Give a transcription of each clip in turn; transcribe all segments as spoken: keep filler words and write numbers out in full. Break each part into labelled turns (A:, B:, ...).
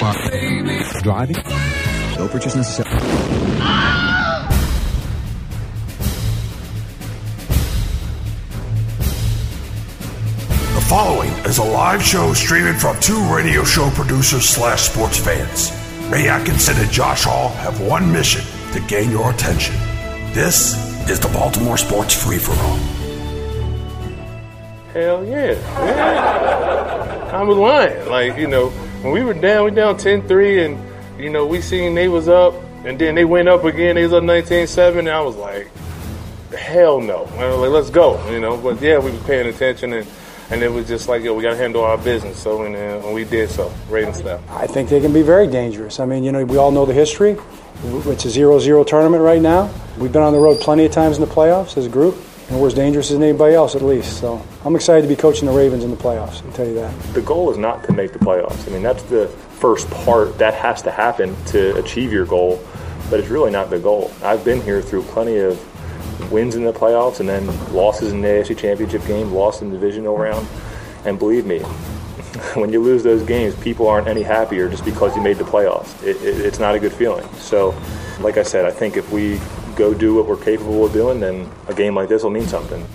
A: Driving. No purchase necessary.
B: The following is a live show streaming from two radio show producers slash sports fans. Ray Atkinson and Josh Hall have one mission to gain your attention. This is the Baltimore Sports Free-For-All.
C: Hell yeah. yeah. I was lying. Like, you know, when we were down, we down ten three, and, you know, we seen they was up, and then they went up again. They was up nineteen seven, and I was like, hell no. I was like, let's go, you know. But, yeah, we was paying attention, and And it was just like, yo, we got to handle our business. So, and, uh, and we did so, Raven style.
D: I think they can be very dangerous. I mean, you know, we all know the history. It's a zero zero tournament right now. We've been on the road plenty of times in the playoffs as a group, and we're as dangerous as anybody else, at least. So I'm excited to be coaching the Ravens in the playoffs, I'll tell you that.
E: The goal is not to make the playoffs. I mean, that's the first part. That has to happen to achieve your goal, but it's really not the goal. I've been here through plenty of wins in the playoffs and then losses in the A F C Championship game, lost in the divisional round. And believe me, when you lose those games, people aren't any happier just because you made the playoffs. It, it, it's not a good feeling. So, like I said, I think if we go do what we're capable of doing, then a game like this will mean something.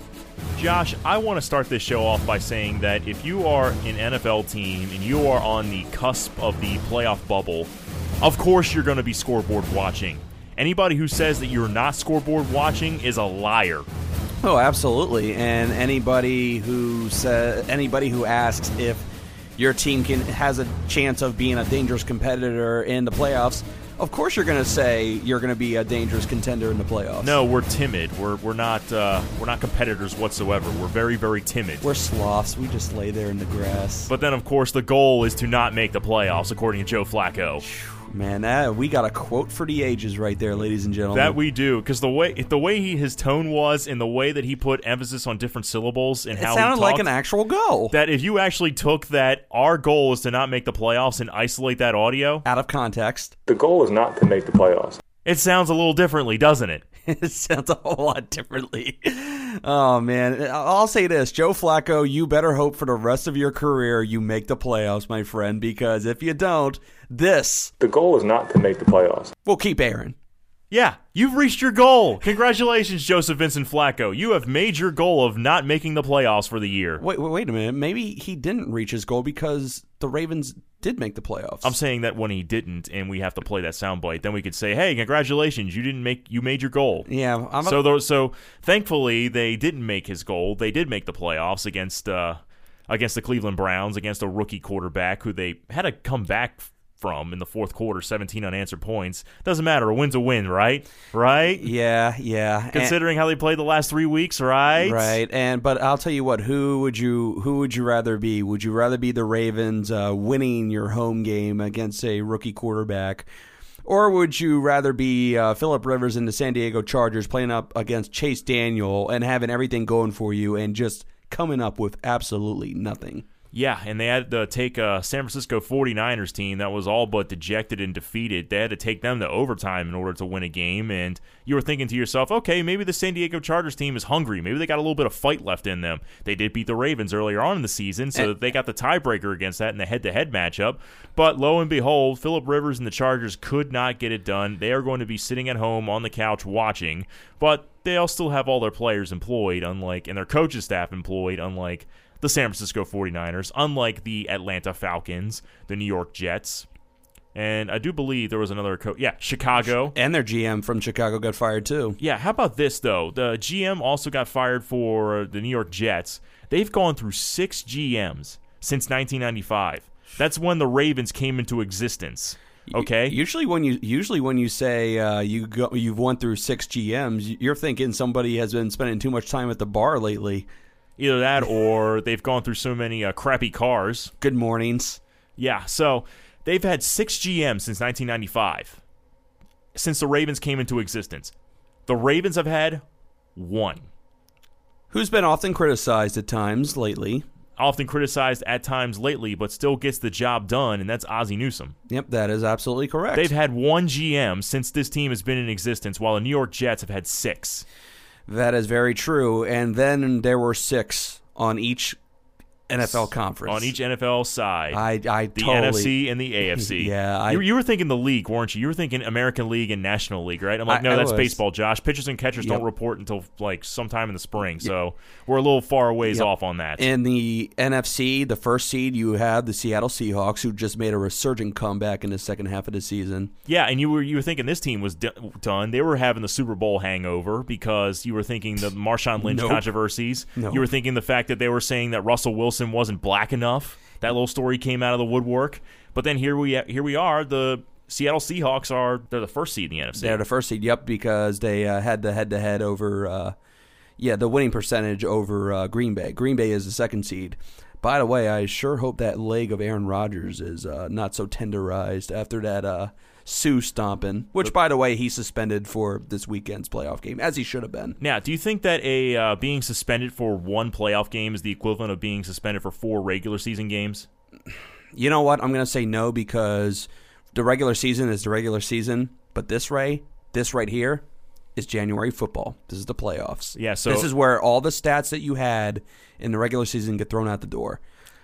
F: Josh, I want to start this show off by saying that if you are an N F L team and you are on the cusp of the playoff bubble, of course you're going to be scoreboard watching. Anybody who says that you're not scoreboard watching is a liar.
G: Oh, absolutely. And anybody who says, anybody who asks if your team can has a chance of being a dangerous competitor in the playoffs, of course you're going to say you're going to be a dangerous contender in the playoffs.
F: No, we're timid. We're we're not uh, we're not competitors whatsoever. We're very very timid.
G: We're sloths. We just lay there in the grass.
F: But then, of course, the goal is to not make the playoffs, according to Joe Flacco.
G: Man, that, we got a quote for the ages right there, ladies and gentlemen.
F: That we do, because the way the way he his tone was and the way that he put emphasis on different syllables and
G: it
F: how
G: sounded
F: he talked,
G: like an actual goal.
F: That if you actually took that, our goal is to not make the playoffs and isolate that audio
G: out of context.
E: The goal is not to make the playoffs.
F: It sounds a little differently, doesn't it?
G: It sounds a whole lot differently. Oh, man. I'll say this. Joe Flacco, you better hope for the rest of your career you make the playoffs, my friend, because if you don't, this...
E: The goal is not to make the playoffs.
G: We'll keep airing.
F: Yeah, you've reached your goal. Congratulations, Joseph Vincent Flacco. You have made your goal of not making the playoffs for the year.
G: Wait, wait, wait a minute. Maybe he didn't reach his goal because the Ravens did make the playoffs.
F: I'm saying that when he didn't, and we have to play that soundbite, then we could say, "Hey, congratulations, you didn't make, you made your goal."
G: Yeah. I'm a-
F: so, th- so thankfully, they didn't make his goal. They did make the playoffs against uh, against the Cleveland Browns, against a rookie quarterback who they had to come back from in the fourth quarter, seventeen unanswered points. Doesn't matter. A win's a win, right? Right?
G: Yeah, yeah.
F: Considering and, how they played the last three weeks, right?
G: Right. And but I'll tell you what. Who would you who would you rather be? Would you rather be the Ravens uh, winning your home game against a rookie quarterback, or would you rather be uh, Phillip Rivers and the San Diego Chargers playing up against Chase Daniel and having everything going for you and just coming up with absolutely nothing?
F: Yeah, and they had to take a San Francisco forty-niners team that was all but dejected and defeated. They had to take them to overtime in order to win a game, and you were thinking to yourself, okay, maybe the San Diego Chargers team is hungry. Maybe they got a little bit of fight left in them. They did beat the Ravens earlier on in the season, so and, they got the tiebreaker against that in the head-to-head matchup. But lo and behold, Phillip Rivers and the Chargers could not get it done. They are going to be sitting at home on the couch watching, but they'll still have all their players employed, unlike and their coaching staff employed, unlike the San Francisco forty-niners, unlike the Atlanta Falcons, the New York Jets, and I do believe there was another coach. Yeah, Chicago.
G: And their G M from Chicago got fired too.
F: Yeah, how about this, though? The G M also got fired for the New York Jets. They've gone through six G Ms since nineteen ninety-five. That's when the Ravens came into existence. Okay.
G: Usually, when you usually when you say uh, you go, you've won through six G Ms, you're thinking somebody has been spending too much time at the bar lately.
F: Either that, or they've gone through so many uh, crappy cars.
G: Good mornings.
F: Yeah. So they've had six G Ms since nineteen ninety-five, since the Ravens came into existence. The Ravens have had one.
G: Who's been often criticized at times lately.
F: Often criticized at times lately, but still gets the job done, and that's Ozzie Newsome.
G: Yep, that is absolutely correct.
F: They've had one G M since this team has been in existence, while the New York Jets have had six.
G: That is very true, and then there were six on each N F L conference.
F: On each N F L side.
G: I, I
F: the
G: totally,
F: N F C and the A F C.
G: Yeah. I,
F: you, you were thinking the league, weren't you? You were thinking American League and National League, right? I'm like,
G: I,
F: no,
G: I
F: that's
G: was.
F: baseball, Josh. Pitchers and catchers
G: Yep.
F: don't report until like sometime in the spring, so we're a little far ways
G: Yep.
F: off on that.
G: In the N F C, the first seed, you have the Seattle Seahawks, who just made a resurgent comeback in the second half of the season.
F: Yeah, and you were you were thinking this team was d- done. They were having the Super Bowl hangover because you were thinking the Marshawn Lynch
G: Nope.
F: controversies.
G: Nope.
F: You were thinking the fact that they were saying that Russell Wilson wasn't black enough. That little story came out of the woodwork. But then here we here we are. The Seattle Seahawks are they're the first seed in the N F C.
G: They're the first seed, yep, because they uh, had the head-to-head over, uh, yeah, the winning percentage over uh, Green Bay. Green Bay is the second seed. By the way, I sure hope that leg of Aaron Rodgers is uh, not so tenderized after that uh, Sioux stomping, which, by the way, he suspended for this weekend's playoff game, as he should have been.
F: Now, do you think that a uh, being suspended for one playoff game is the equivalent of being suspended for four regular season games?
G: You know what? I'm going to say no because the regular season is the regular season, but this, Ray, this right here is January football. This is the playoffs.
F: Yeah, so
G: this is where all the stats that you had in the regular season get thrown out the door.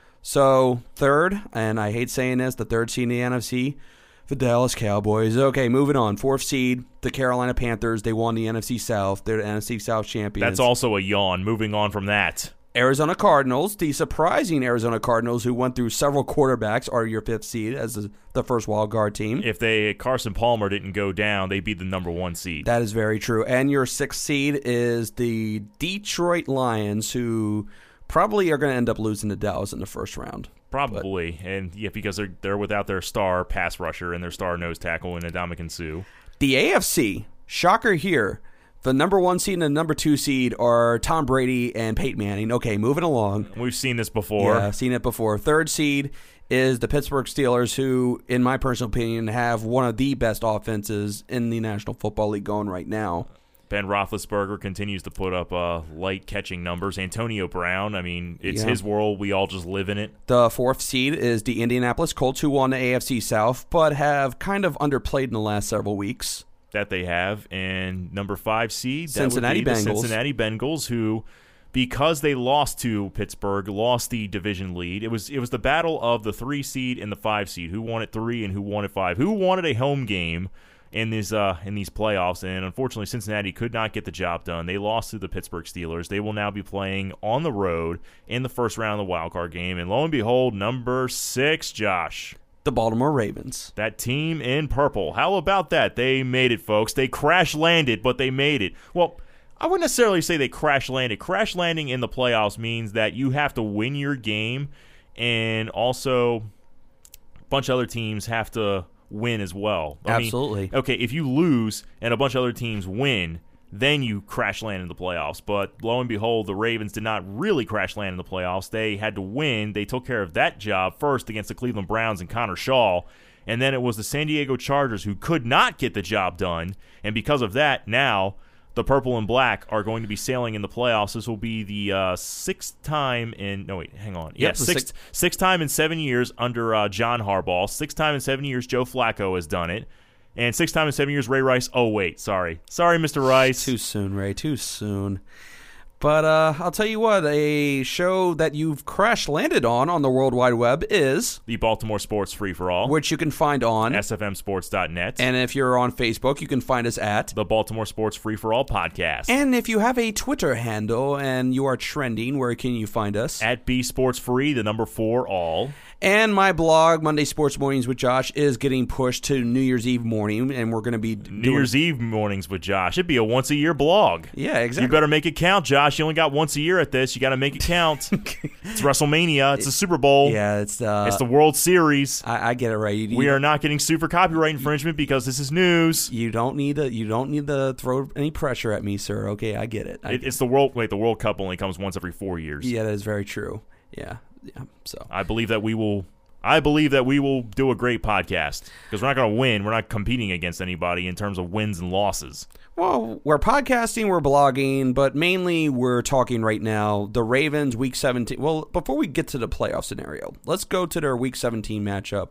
G: So, third, and I hate saying this, the third seed in the N F C, the Dallas Cowboys. Okay, moving on. Fourth seed, the Carolina Panthers. They won the N F C South. They're the N F C South champions.
F: That's also a yawn. Moving on from that.
G: Arizona Cardinals, the surprising Arizona Cardinals, who went through several quarterbacks, are your fifth seed as the, the first wild card team.
F: If they Carson Palmer didn't go down, they'd be the number one seed.
G: That is very true. And your sixth seed is the Detroit Lions, who probably are going to end up losing to Dallas in the first round.
F: Probably, but, and yeah, because they're they're without their star pass rusher and their star nose tackle in Ndamukong Suh.
G: The A F C, shocker here. The number one seed and the number two seed are Tom Brady and Peyton Manning. Okay, moving along.
F: We've seen this before.
G: Yeah, seen it before. Third seed is the Pittsburgh Steelers, who, in my personal opinion, have one of the best offenses in the National Football League going right now.
F: Ben Roethlisberger continues to put up uh, light catching numbers. Antonio Brown, I mean, it's
G: yeah.
F: his world. We all just live in it.
G: The fourth seed is the Indianapolis Colts, who won the A F C South, but have kind of underplayed in the last several weeks.
F: That they have. And number five seed,
G: Cincinnati
F: that would be the
G: Bengals.
F: Cincinnati Bengals, who, because they lost to Pittsburgh, lost the division lead. It was it was the battle of the three seed and the five seed. Who wanted three and who wanted five? Who wanted a home game in these uh, in these playoffs? And unfortunately, Cincinnati could not get the job done. They lost to the Pittsburgh Steelers. They will now be playing on the road in the first round of the wild card game. And lo and behold, number six, Josh.
G: The Baltimore Ravens.
F: That team in purple. How about that? They made it, folks. They crash landed, but they made it. Well, I wouldn't necessarily say they crash landed. Crash landing in the playoffs means that you have to win your game, and also a bunch of other teams have to win as well. I
G: Absolutely.
F: mean, okay, if you lose and a bunch of other teams win, then you crash land in the playoffs. But lo and behold, the Ravens did not really crash land in the playoffs. They had to win. They took care of that job first against the Cleveland Browns and Connor Shaw. And then it was the San Diego Chargers who could not get the job done. And because of that, now the purple and black are going to be sailing in the playoffs. This will be the uh, sixth time in – no, wait, hang on.
G: Yep,
F: yeah,
G: the
F: sixth,
G: sixth.
F: sixth time in seven years under uh, John Harbaugh. Sixth time in seven years Joe Flacco has done it. And six times in seven years, Ray Rice. Oh, wait, sorry. Sorry, Mister Rice.
G: Too soon, Ray, too soon. But uh, I'll tell you what, a show that you've crash-landed on on the World Wide Web is...
F: The Baltimore Sports Free-for-All.
G: Which you can find on...
F: S F M sports dot net.
G: And if you're on Facebook, you can find us at...
F: The Baltimore Sports Free-for-All Podcast.
G: And if you have a Twitter handle and you are trending, where can you find us?
F: At B Sports Free, the number four, all.
G: And my blog, Monday Sports Mornings with Josh, is getting pushed to New Year's Eve morning, and we're going to be
F: New
G: doing...
F: Year's Eve mornings with Josh. It'd be a once-a-year blog.
G: Yeah, exactly.
F: You better make it count, Josh. You only got once a year at this. You got to make it count. It's WrestleMania. It's the Super Bowl.
G: Yeah, it's uh,
F: It's the World Series.
G: I, I get it right. You,
F: we are not getting sued for copyright infringement because this is news.
G: You don't need to. You don't need to throw any pressure at me, sir. Okay, I get it. I,
F: It, it's the world. Wait, the World Cup only comes once every four years.
G: yeah, that is very true. Yeah, yeah. So
F: I believe that we will. I believe that we will do a great podcast because we're not going to win. We're not competing against anybody in terms of wins and losses.
G: Well, we're podcasting, we're blogging, but mainly we're talking right now the Ravens Week seventeen. Well, before we get to the playoff scenario, let's go to their Week seventeen matchup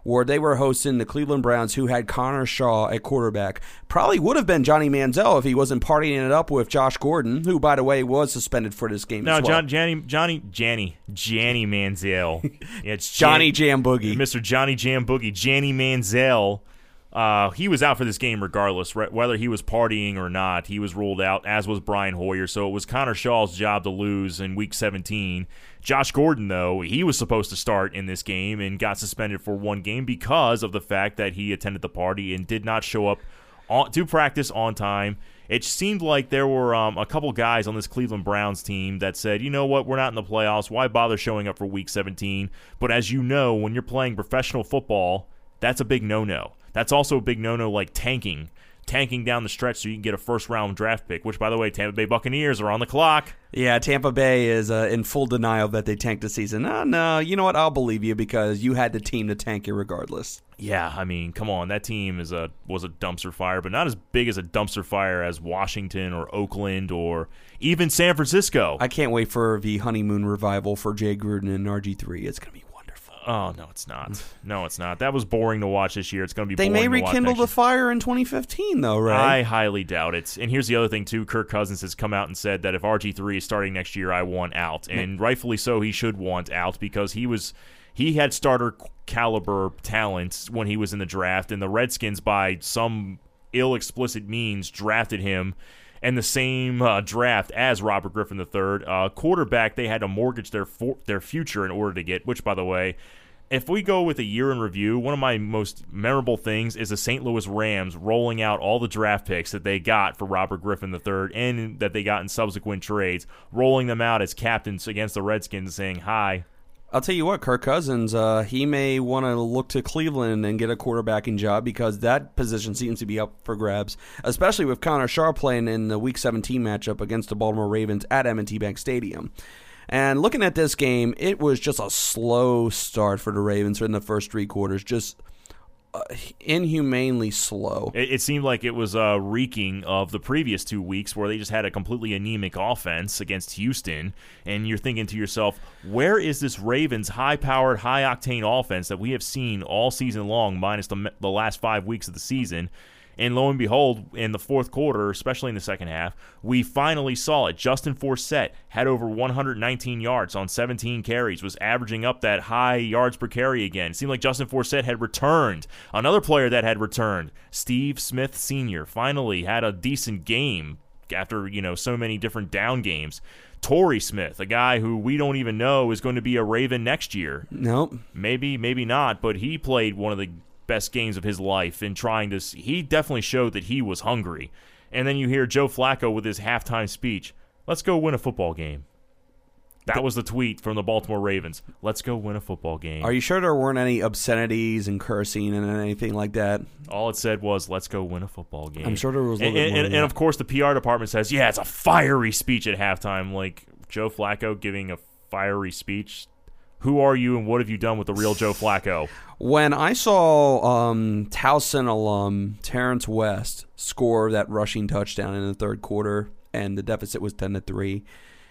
G: where they were hosting the Cleveland Browns, who had Connor Shaw at quarterback. Probably would have been Johnny Manziel if he wasn't partying it up with Josh Gordon, who, by the way, was suspended for this game
F: no,
G: as well.
F: John, Johnny, Johnny, Janny, Janny Manziel. Yeah, it's
G: Johnny
F: Jan,
G: Jam Boogie.
F: Mister Johnny Jam Boogie, Janny Manziel. Uh, he was out for this game regardless, whether he was partying or not. He was ruled out, as was Brian Hoyer. So it was Connor Shaw's job to lose in Week seventeen. Josh Gordon, though, he was supposed to start in this game and got suspended for one game because of the fact that he attended the party and did not show up on, to practice on time. It seemed like there were um, a couple guys on this Cleveland Browns team that said, you know what, we're not in the playoffs. Why bother showing up for Week seventeen? But as you know, when you're playing professional football, that's a big no-no. That's also a big no-no like tanking. Tanking down the stretch so you can get a first-round draft pick, which, by the way, Tampa Bay Buccaneers are on the clock.
G: Yeah, Tampa Bay is uh, in full denial that they tanked the season. No, no, you know what? I'll believe you because you had the team to tank you regardless.
F: Yeah, I mean, come on. That team is a was a dumpster fire, but not as big as a dumpster fire as Washington or Oakland or even San Francisco.
G: I can't wait for the honeymoon revival for Jay Gruden and R G three. It's going to be
F: Oh, no, it's not. No, it's not. That was boring to watch this year. It's going to be
G: they
F: boring
G: may
F: to watch
G: rekindle
F: next
G: the
F: year.
G: fire in twenty fifteen, though, right?
F: I highly doubt it. And here's the other thing, too. Kirk Cousins has come out and said that if R G three is starting next year, I want out. And rightfully so, he should want out because he was he had starter caliber talent when he was in the draft, and the Redskins, by some ill explicit means, drafted him and the same uh, draft as Robert Griffin the third. Uh, quarterback, they had to mortgage their for- their future in order to get, which, by the way, if we go with a year in review, one of my most memorable things is the Saint Louis Rams rolling out all the draft picks that they got for Robert Griffin the third and that they got in subsequent trades, rolling them out as captains against the Redskins saying, hi.
G: I'll tell you what, Kirk Cousins, uh, he may want to look to Cleveland and get a quarterbacking job because that position seems to be up for grabs, especially with Connor Shaw playing in the Week seventeen matchup against the Baltimore Ravens at M and T Bank Stadium. And looking at this game, it was just a slow start for the Ravens in the first three quarters, just uh, inhumanely slow.
F: It, it seemed like it was uh, reeking of the previous two weeks where they just had a completely anemic offense against Houston, and you're thinking to yourself, where is this Ravens high-powered, high-octane offense that we have seen all season long, minus the, the last five weeks of the season? And lo and behold, in the fourth quarter, especially in the second half, we finally saw it. Justin Forsett had over one hundred nineteen yards on seventeen carries, was averaging up that high yards per carry again. It seemed like Justin Forsett had returned. Another player that had returned, Steve Smith Senior, finally had a decent game after, you know, so many different down games. Torrey Smith, a guy who we don't even know is going to be a Raven next year.
G: Nope.
F: Maybe, maybe not, but he played one of the best games of his life in trying to – he definitely showed that he was hungry. And then you hear Joe Flacco with his halftime speech, let's go win a football game. That was the tweet from the Baltimore Ravens. Let's go win a football game.
G: Are you sure there weren't any obscenities and cursing and anything like that?
F: All it said was, let's go win a football game.
G: I'm sure there was a little
F: and,
G: bit more
F: and,
G: than
F: and
G: that.
F: of course, the P R department says, yeah, it's a fiery speech at halftime. Like, Joe Flacco giving a fiery speech. Who are you and what have you done with the real Joe Flacco?
G: When I saw um, Towson alum Terrence West score that rushing touchdown in the third quarter and the deficit was ten to three,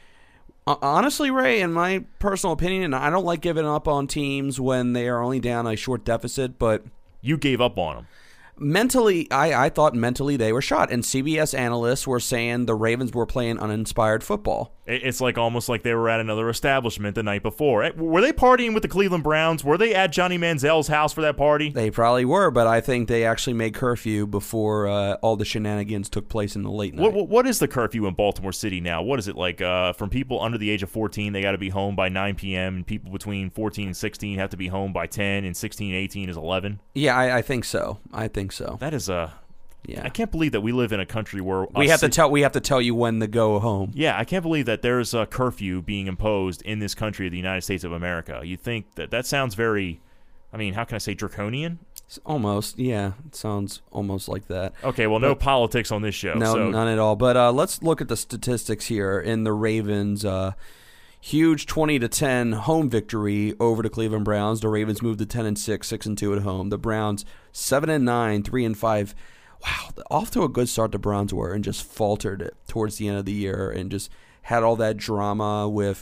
G: uh, honestly, Ray, in my personal opinion, and I don't like giving up on teams when they are only down a short deficit, but
F: you gave up on them.
G: Mentally, I, I thought mentally they were shot, and C B S analysts were saying the Ravens were playing uninspired football.
F: It's like almost like they were at another establishment the night before. Were they partying with the Cleveland Browns? Were they at Johnny Manziel's house for that party?
G: They probably were, but I think they actually made curfew before uh, all the shenanigans took place in the late night.
F: What, what is the curfew in Baltimore City now? What is it like? Uh, from people under the age of fourteen, they got to be home by nine p.m., and people between fourteen and sixteen have to be home by ten, and sixteen and eighteen is eleven?
G: Yeah, I, I think so. I think so.
F: That is a...
G: Yeah.
F: I can't believe that we live in a country where
G: we have
F: ci-
G: to tell we have to tell you when to go home.
F: Yeah, I can't believe that there's a curfew being imposed in this country of the United States of America. You think that that sounds very, I mean, how can I say draconian?
G: Almost, yeah. It sounds almost like that.
F: Okay, well, no but, politics on this show.
G: No,
F: so.
G: none at all. But uh, let's look at the statistics here in the Ravens. Uh, huge twenty to ten home victory over the Cleveland Browns. The Ravens moved to ten and six, six and two at home. The Browns seven and nine, three and five. Wow, off to a good start the Browns were and just faltered it towards the end of the year and just had all that drama with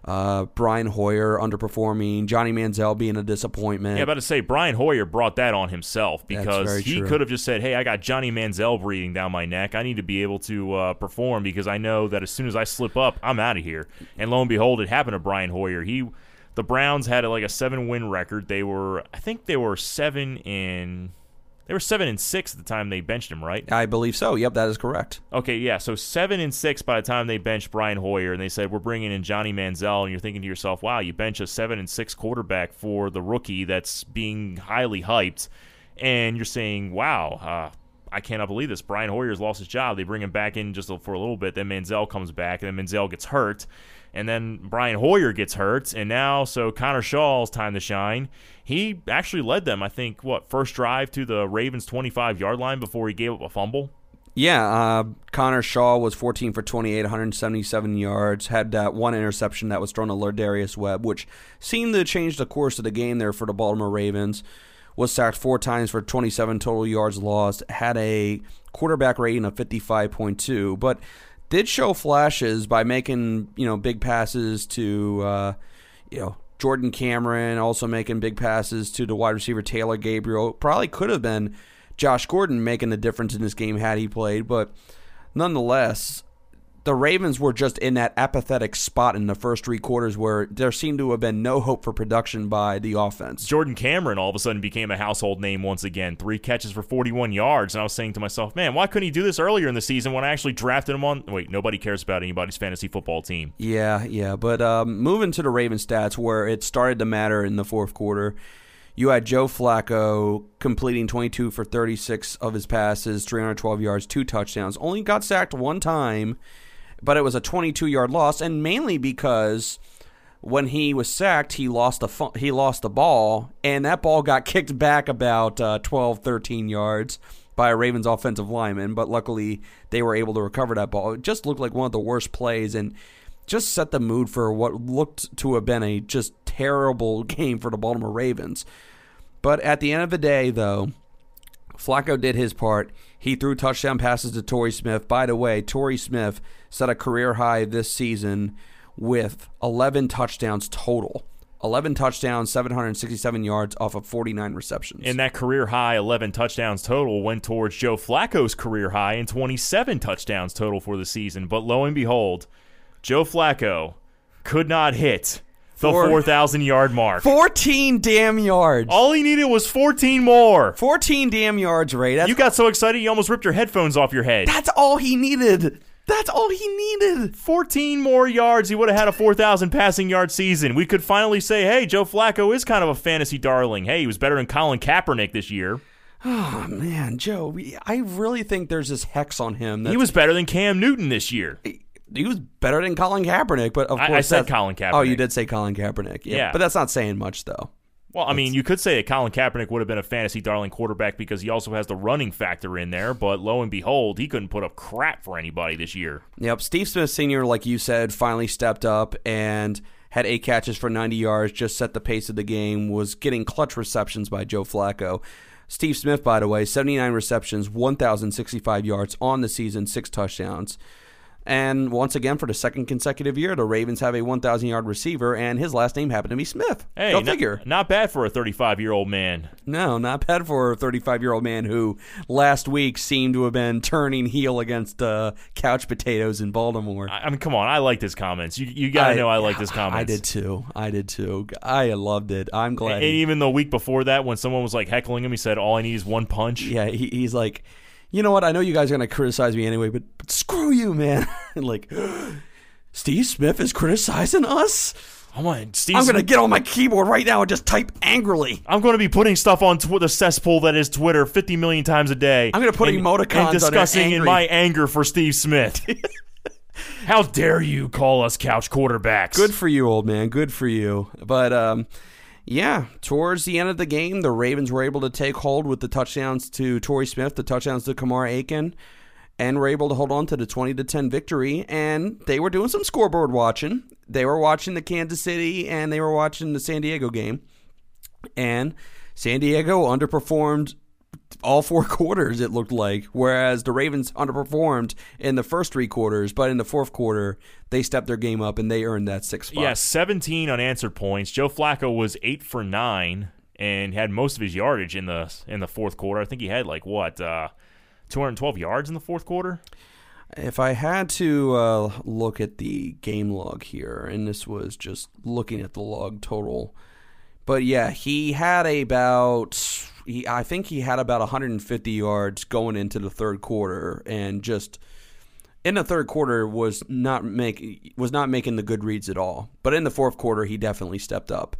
G: Uh, Brian Hoyer underperforming, Johnny Manziel being a disappointment.
F: Yeah, about to say, Brian Hoyer brought that on himself because he
G: true.
F: could have just said, hey, I got Johnny Manziel breathing down my neck. I need to be able to uh, perform because I know that as soon as I slip up, I'm out of here. And lo and behold, it happened to Brian Hoyer. He, the Browns had like a seven-win record. They were, I think they were seven in... They were seven and six at the time they benched him, right?
G: I believe so. Yep, that is correct.
F: Okay, yeah. So seven and six by the time they benched Brian Hoyer, and they said we're bringing in Johnny Manziel, and you're thinking to yourself, "Wow, you bench a seven and six quarterback for the rookie that's being highly hyped," and you're saying, "Wow, uh, I cannot believe this. Brian Hoyer's lost his job. They bring him back in just for a little bit. Then Manziel comes back, and then Manziel gets hurt." And then Brian Hoyer gets hurt, and now, so Connor Shaw's time to shine. He actually led them, I think, what, first drive to the Ravens' twenty-five-yard line before he gave up a fumble?
G: Yeah, uh, Connor Shaw was fourteen for twenty-eight, one hundred seventy-seven yards, had that one interception that was thrown to Lardarius Webb, which seemed to change the course of the game there for the Baltimore Ravens. Was sacked four times for twenty-seven total yards lost, had a quarterback rating of fifty-five point two, but did show flashes by making, you know, big passes to, uh, you know, Jordan Cameron, also making big passes to the wide receiver Taylor Gabriel. Probably could have been Josh Gordon making the difference in this game had he played, but nonetheless, the Ravens were just in that apathetic spot in the first three quarters where there seemed to have been no hope for production by the offense.
F: Jordan Cameron all of a sudden became a household name once again. Three catches for forty-one yards. And I was saying to myself, man, why couldn't he do this earlier in the season when I actually drafted him on? Wait, nobody cares about anybody's fantasy football team.
G: Yeah, yeah. But um, moving to the Ravens stats where it started to matter in the fourth quarter, you had Joe Flacco completing twenty-two for thirty-six of his passes, three hundred twelve yards, two touchdowns. Only got sacked one time, but it was a twenty-two-yard loss, and mainly because when he was sacked, he lost the fu- he lost the ball, and that ball got kicked back about uh, twelve, thirteen yards by a Ravens offensive lineman, but luckily they were able to recover that ball. It just looked like one of the worst plays and just set the mood for what looked to have been a just terrible game for the Baltimore Ravens. But at the end of the day, though, Flacco did his part. He threw touchdown passes to Torrey Smith. By the way, Torrey Smith set a career high this season with eleven touchdowns total. eleven touchdowns, seven hundred sixty-seven yards off of forty-nine receptions.
F: And that career high eleven touchdowns total went towards Joe Flacco's career high and twenty-seven touchdowns total for the season. But lo and behold, Joe Flacco could not hit the four thousand-yard mark.
G: fourteen damn yards.
F: All he needed was fourteen more.
G: fourteen damn yards, Ray. That's
F: you got so excited you almost ripped your headphones off your head.
G: That's all he needed. That's all he needed.
F: fourteen more yards, he would have had a four thousand passing yard season. We could finally say, hey, Joe Flacco is kind of a fantasy darling. Hey, he was better than Colin Kaepernick this year.
G: Oh, man, Joe, I really think there's this hex on him. That's,
F: he was better than Cam Newton this year.
G: He was better than Colin Kaepernick, but of
F: I,
G: course
F: I said
G: that's,
F: Colin Kaepernick.
G: Oh, you did say Colin Kaepernick. Yeah,
F: yeah.
G: But that's not saying much, though.
F: Well, I mean, you could say that Colin Kaepernick would have been a fantasy darling quarterback because he also has the running factor in there, but lo and behold, he couldn't put up crap for anybody this year.
G: Yep, Steve Smith Senior, like you said, finally stepped up and had eight catches for ninety yards, just set the pace of the game, was getting clutch receptions by Joe Flacco. Steve Smith, by the way, seventy-nine receptions, one thousand sixty-five yards on the season, six touchdowns. And once again, for the second consecutive year, the Ravens have a one thousand-yard receiver, and his last name happened to be Smith.
F: Hey,
G: Go
F: not,
G: figure.
F: Not bad for a thirty-five-year-old man.
G: No, not bad for a thirty-five-year-old man who last week seemed to have been turning heel against uh, couch potatoes in Baltimore.
F: I, I mean, come on. I like his comments. You you got to know I like his comments.
G: I did too. I did too. I loved it. I'm glad.
F: And,
G: he,
F: and even the week before that, when someone was like heckling him, he said, all I need is one punch.
G: Yeah, he, he's like, you know what? I know you guys are going to criticize me anyway, but, but screw you, man. And like, Steve Smith is criticizing us?
F: I'm on, Steve
G: I'm going to
F: Smith-
G: get on my keyboard right now and just type angrily.
F: I'm going to be putting stuff on tw- the cesspool that is Twitter fifty million times a day.
G: I'm going to put
F: and,
G: emoticons
F: and
G: on
F: discussing
G: it,
F: in
G: angry.
F: my anger for Steve Smith. How dare you call us couch quarterbacks?
G: Good for you, old man. Good for you. But, um... yeah, towards the end of the game, the Ravens were able to take hold with the touchdowns to Torrey Smith, the touchdowns to Kamar Aiken, and were able to hold on to the twenty to ten victory. And they were doing some scoreboard watching. They were watching the Kansas City and they were watching the San Diego game. And San Diego underperformed all four quarters, it looked like, whereas the Ravens underperformed in the first three quarters, but in the fourth quarter, they stepped their game up and they earned that sixth spot.
F: Yeah, seventeen unanswered points. Joe Flacco was eight for nine and had most of his yardage in the in the fourth quarter. I think he had, like, what, uh, two hundred twelve yards in the fourth quarter?
G: If I had to uh, look at the game log here, and this was just looking at the log total, but yeah, he had about... He, I think he had about one hundred fifty yards going into the third quarter, and just in the third quarter was not make was not making the good reads at all. But in the fourth quarter, he definitely stepped up.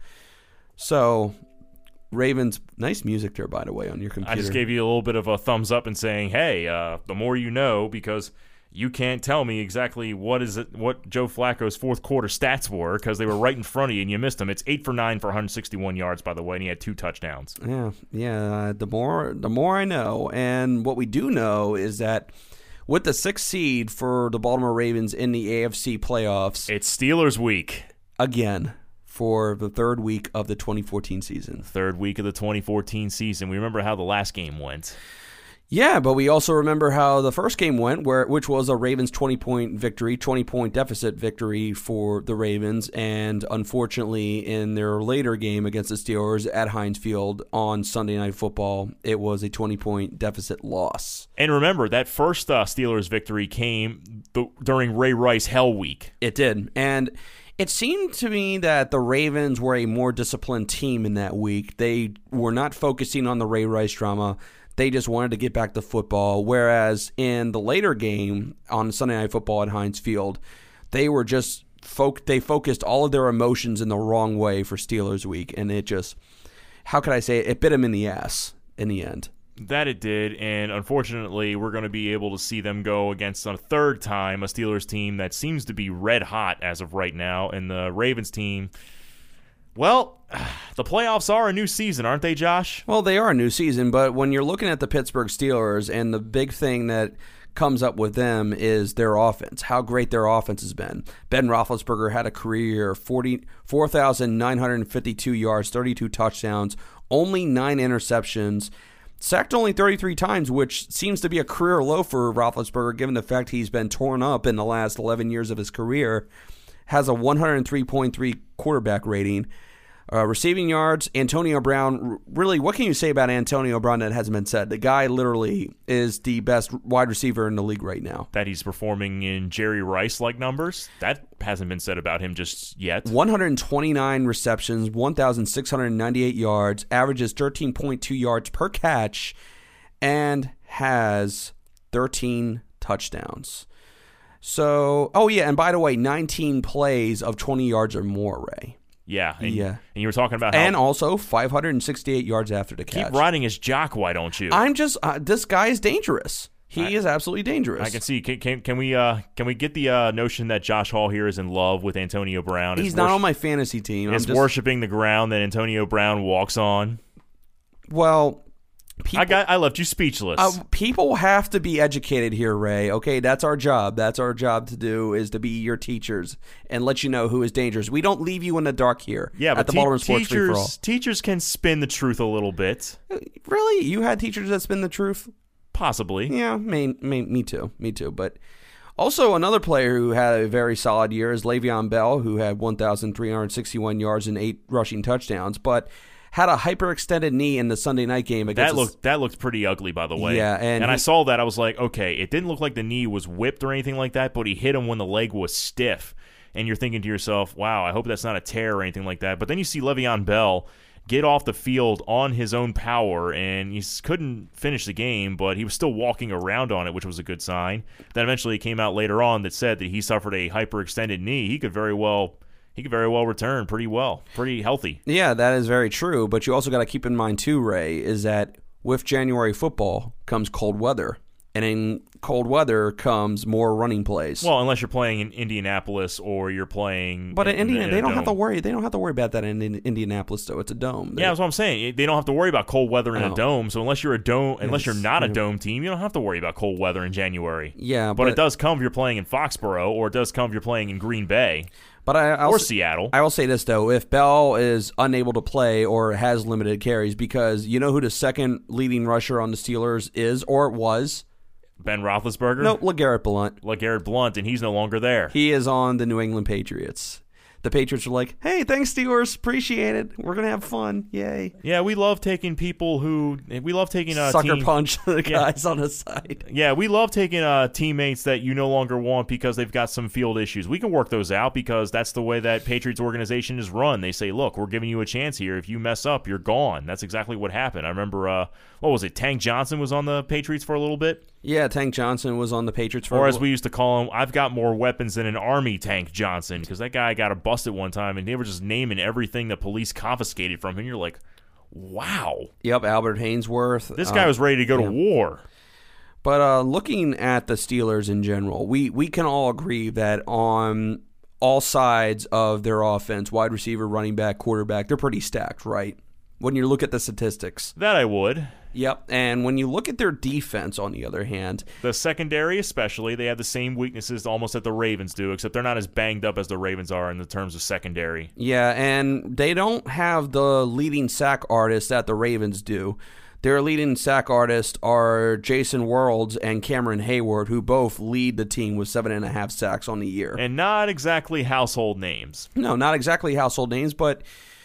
G: So, Ravens, nice music there, by the way, on your computer.
F: I just gave you a little bit of a thumbs up and saying, hey, uh, the more you know, because you can't tell me exactly what is it, what Joe Flacco's fourth quarter stats were, because they were right in front of you and you missed them. It's eight for nine for one hundred sixty-one yards, by the way, and he had two touchdowns.
G: Yeah, yeah. Uh, the more, the more I know, and what we do know is that with the sixth seed for the Baltimore Ravens in the A F C playoffs,
F: it's Steelers week
G: again for the third week of the twenty fourteen season.
F: Third week of the twenty fourteen season. We remember how the last game went.
G: Yeah, but we also remember how the first game went, where which was a Ravens twenty-point victory, twenty-point deficit victory for the Ravens, and unfortunately in their later game against the Steelers at Heinz Field on Sunday Night Football, it was a twenty-point deficit loss.
F: And remember, that first uh, Steelers victory came th- during Ray Rice Hell Week.
G: It did, and it seemed to me that the Ravens were a more disciplined team in that week. They were not focusing on the Ray Rice drama. They just wanted to get back to football, whereas in the later game on Sunday Night Football at Heinz Field, they were just folk. They focused all of their emotions in the wrong way for Steelers week, and it just, how could I say it? It bit them in the ass in the end.
F: That it did, and unfortunately, we're going to be able to see them go against a third time a Steelers team that seems to be red hot as of right now, and the Ravens team. Well, the playoffs are a new season, aren't they, Josh?
G: Well, they are a new season, but when you're looking at the Pittsburgh Steelers, and the big thing that comes up with them is their offense, how great their offense has been. Ben Roethlisberger had a career, four thousand nine hundred fifty-two yards, thirty-two touchdowns, only nine interceptions, sacked only thirty-three times, which seems to be a career low for Roethlisberger, given the fact he's been torn up in the last eleven years of his career. Has a one oh three point three quarterback rating. Uh, receiving yards, Antonio Brown. Really, what can you say about Antonio Brown that hasn't been said? The guy literally is the best wide receiver in the league right now.
F: That he's performing in Jerry Rice-like numbers? That hasn't been said about him just yet.
G: one hundred twenty-nine receptions, one thousand six hundred ninety-eight yards, averages thirteen point two yards per catch, and has thirteen touchdowns. So, oh yeah, and by the way, nineteen plays of twenty yards or more, Ray.
F: Yeah, and,
G: yeah.
F: And you were talking about how...
G: And also five hundred sixty-eight yards after the catch.
F: Keep riding his jock, why don't you?
G: I'm just... Uh, this guy is dangerous. He I, is absolutely dangerous.
F: I can see. Can, can, can we uh, can we get the uh, notion that Josh Hall here is in love with Antonio Brown?
G: He's
F: is
G: not
F: worship-
G: on my fantasy team.
F: Is
G: just,
F: worshiping the ground that Antonio Brown walks on?
G: Well... People,
F: I got. I left you speechless.
G: Uh, people have to be educated here, Ray. Okay, that's our job. That's our job to do, is to be your teachers and let you know who is dangerous. We don't leave you in the dark here.
F: Yeah,
G: at
F: but
G: the
F: te-
G: Baltimore Sports
F: teachers,
G: Free for All.
F: Teachers can spin the truth a little bit.
G: Really, you had teachers that spin the truth?
F: Possibly.
G: Yeah, me, me, me too. Me too. But also another player who had a very solid year is Le'Veon Bell, who had one thousand three hundred sixty-one yards and eight rushing touchdowns, but had a hyperextended knee in the Sunday night game against.
F: That looked that looked pretty ugly, by the way.
G: Yeah, and,
F: and
G: he,
F: I saw that. I was like, okay, it didn't look like the knee was whipped or anything like that, but he hit him when the leg was stiff. And you're thinking to yourself, wow, I hope that's not a tear or anything like that. But then you see Le'Veon Bell get off the field on his own power, and he couldn't finish the game, but he was still walking around on it, which was a good sign. Then eventually it came out later on that said that he suffered a hyperextended knee. He could very well. He could very well return pretty well, pretty healthy.
G: Yeah, that is very true. But you also got to keep in mind, too, Ray, is that with January football comes cold weather. And in cold weather comes more running plays.
F: Well, unless you're playing in Indianapolis or you're playing...
G: But in, in Indiana, they don't
F: dome.
G: have to worry. They don't have to worry about that in, in Indianapolis, though. It's a dome. They,
F: yeah, that's what I'm saying. They don't have to worry about cold weather in
G: oh.
F: a dome. So unless you're a dome, unless
G: yes.
F: you're not a dome team, you don't have to worry about cold weather in January.
G: Yeah,
F: but,
G: but
F: it does come if you're playing in Foxborough, or it does come if you're playing in Green Bay.
G: But I I'll
F: or
G: s-
F: Seattle.
G: I will say this, though. If Bell is unable to play or has limited carries, because you know who the second leading rusher on the Steelers is or was?
F: Ben Roethlisberger?
G: No, LeGarrette Blount.
F: LeGarrette Blount, and he's no longer there.
G: He is on the New England Patriots. The Patriots are like, hey, thanks, Steelers. Appreciate it. We're going to have fun. Yay.
F: Yeah, we love taking people who we love taking a
G: Sucker
F: team,
G: punch the guys on the side.
F: Yeah, we love taking uh, teammates that you no longer want because they've got some field issues. We can work those out because that's the way that Patriots organization is run. They say, look, we're giving you a chance here. If you mess up, you're gone. That's exactly what happened. I remember, uh, what was it, Tank Johnson was on the Patriots for a little bit?
G: Yeah, Tank Johnson was on the Patriots for
F: Or
G: a
F: as
G: little-
F: we used to call him, I've got more weapons than an Army Tank Johnson, because that guy got a busted one time, and they were just naming everything the police confiscated from him. You're like, wow.
G: Yep, Albert Hainsworth.
F: This guy
G: Uh,
F: was ready to go
G: yeah.
F: to war.
G: But uh, looking at the Steelers in general, we, we can all agree that on all sides of their offense, wide receiver, running back, quarterback, they're pretty stacked, right? When you look at the statistics.
F: That I would.
G: Yep, and when you look at their defense, on the other hand,
F: The secondary especially, they have the same weaknesses almost that the Ravens do, except they're not as banged up as the Ravens are in the terms of secondary.
G: yeah, and they don't have the leading sack artists that the Ravens do. Their leading sack artists are Jason Worlds and Cameron Hayward, who both lead the team with seven and a half sacks on the year.
F: And not exactly household names.
G: No, not exactly household names, but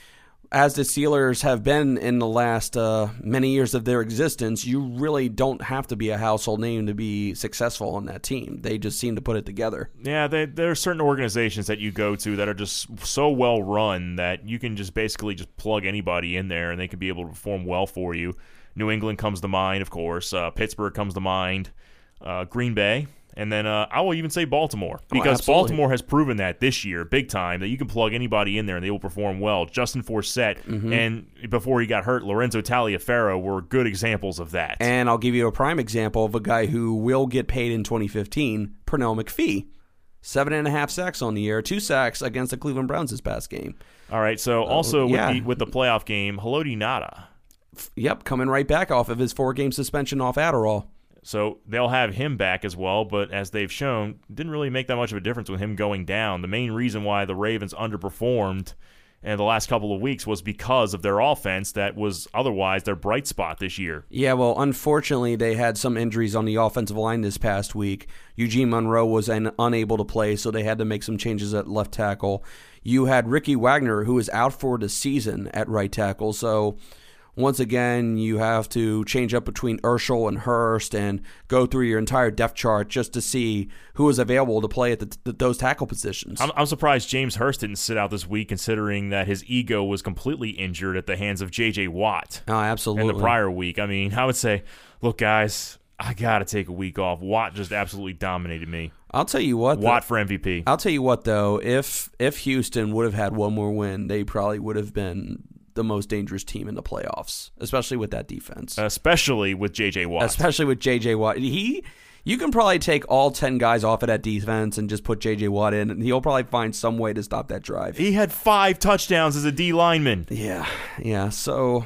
G: as the Steelers have been in the last uh, many years of their existence, you really don't have to be a household name to be successful on that team. They just seem to put it together.
F: Yeah, they, there are certain organizations that you go to that are just so well run that you can just basically just plug anybody in there and they can be able to perform well for you. New England comes to mind, of course. Uh, Pittsburgh comes to mind. Uh, Green Bay. And then uh, I will even say Baltimore, because
G: absolutely.
F: Baltimore has proven that this year, big time, that you can plug anybody in there and they will perform well. Justin Forsett
G: Mm-hmm.
F: and before he got hurt, Lorenzo Taliaferro were good examples of that.
G: And I'll give you a prime example of a guy who will get paid in twenty fifteen, Pernell McPhee. Seven and a half sacks on the year, two sacks against the Cleveland Browns this past game.
F: All right, so also
G: yeah.
F: with, the, with the playoff game, Haloti Ngata.
G: Yep, coming right back off of his four-game suspension off Adderall.
F: So they'll have him back as well, but as they've shown, didn't really make that much of a difference with him going down. The main reason why the Ravens underperformed in the last couple of weeks was because of their offense that was otherwise their bright spot this year.
G: Yeah, well, unfortunately, they had some injuries on the offensive line this past week. Eugene Monroe was an, unable to play, so they had to make some changes at left tackle. You had Ricky Wagner, who is out for the season at right tackle, so once again, you have to change up between Urschel and Hurst and go through your entire depth chart just to see who is available to play at the, the, those tackle positions.
F: I'm, I'm surprised James Hurst didn't sit out this week, considering that his ego was completely injured at the hands of J J. Watt
G: Oh, absolutely.
F: in the prior week. I mean, I would say, look, guys, I got to take a week off. Watt just absolutely dominated me.
G: I'll tell you what.
F: Watt
G: though,
F: for M V P.
G: I'll tell you what, though. If if Houston would have had one more win, they probably would have been the most dangerous team in the playoffs, especially with that defense.
F: Especially with J J. Watt.
G: Especially with J J. Watt. He, you can probably take all ten guys off of that defense and just put J J. Watt in, and he'll probably find some way to stop that drive.
F: He had five touchdowns as a D lineman.
G: Yeah, yeah. So,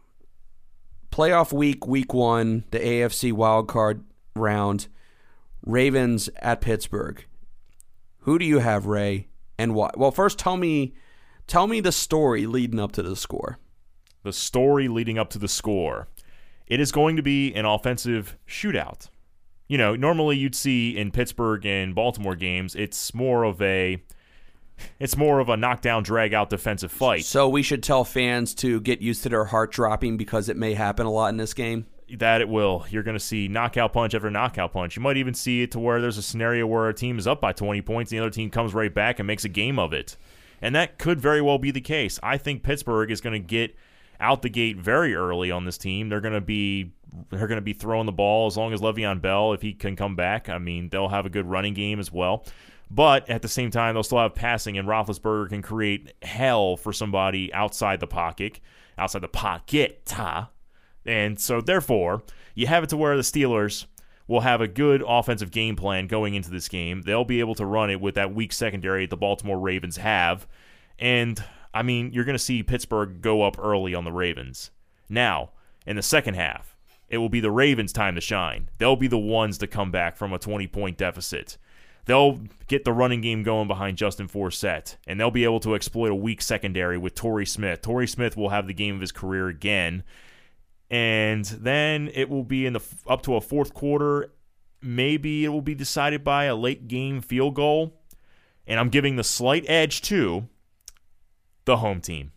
G: playoff week, week one, the A F C wildcard round, Ravens at Pittsburgh. Who do you have, Ray, and why? Well, first tell me, tell me the story leading up to the score.
F: The story leading up to the score. It is going to be an offensive shootout. You know, normally you'd see in Pittsburgh and Baltimore games, it's more of a it's more of a knockdown, drag out defensive fight.
G: So we should tell fans to get used to their heart dropping because it may happen a lot in this game.
F: That it will. You're going to see knockout punch after knockout punch. You might even see it to where there's a scenario where a team is up by twenty points and the other team comes right back and makes a game of it. And that could very well be the case. I think Pittsburgh is going to get out the gate very early on this team. They're going to be they're going to be throwing the ball as long as Le'Veon Bell, if he can come back. I mean, they'll have a good running game as well. But at the same time, they'll still have passing, and Roethlisberger can create hell for somebody outside the pocket, outside the pocket. And so, therefore, you have it to where the Steelers will have a good offensive game plan going into this game. They'll be able to run it with that weak secondary the Baltimore Ravens have. And, I mean, you're going to see Pittsburgh go up early on the Ravens. Now, in the second half, it will be the Ravens' time to shine. They'll be the ones to come back from a twenty-point deficit. they'll get the running game going behind Justin Forsett, and they'll be able to exploit a weak secondary with Torrey Smith. Torrey Smith will have the game of his career again, and then it will be in the up to a fourth quarter. Maybe it will be decided by a late game field goal, and I'm giving the slight edge to the home team.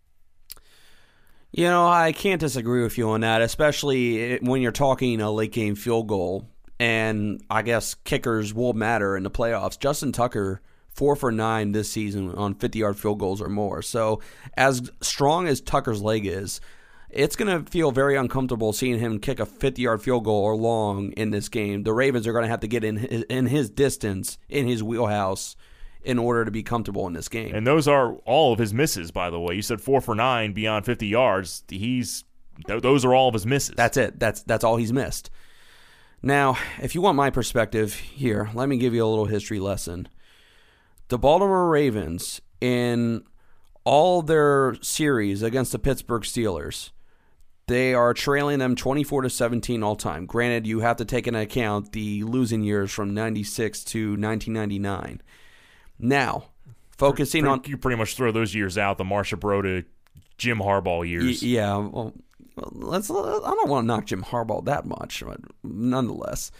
G: You know, I can't disagree with you on that, especially when you're talking a late game field goal. And I guess kickers will matter in the playoffs. Justin Tucker, four for nine this season on fifty-yard field goals or more. So as strong as Tucker's leg is, it's going to feel very uncomfortable seeing him kick a fifty-yard field goal or long in this game. The Ravens are going to have to get in his, in his distance, in his wheelhouse, in order to be comfortable in this game.
F: And those are all of his misses, by the way. You said four for nine beyond fifty yards. He's those are all of his misses.
G: That's it. That's that's all he's missed. Now, if you want my perspective here, let me give you a little history lesson. The Baltimore Ravens, in all their series against the Pittsburgh Steelers, they are trailing them twenty-four to seventeen all time. Granted, you have to take into account the losing years from ninety-six to nineteen ninety-nine. Now, focusing
F: pretty,
G: on...
F: You pretty much throw those years out, the Marcia Broda, Jim Harbaugh years.
G: Y- yeah, well... Let's. I don't want to knock Jim Harbaugh that much, but nonetheless.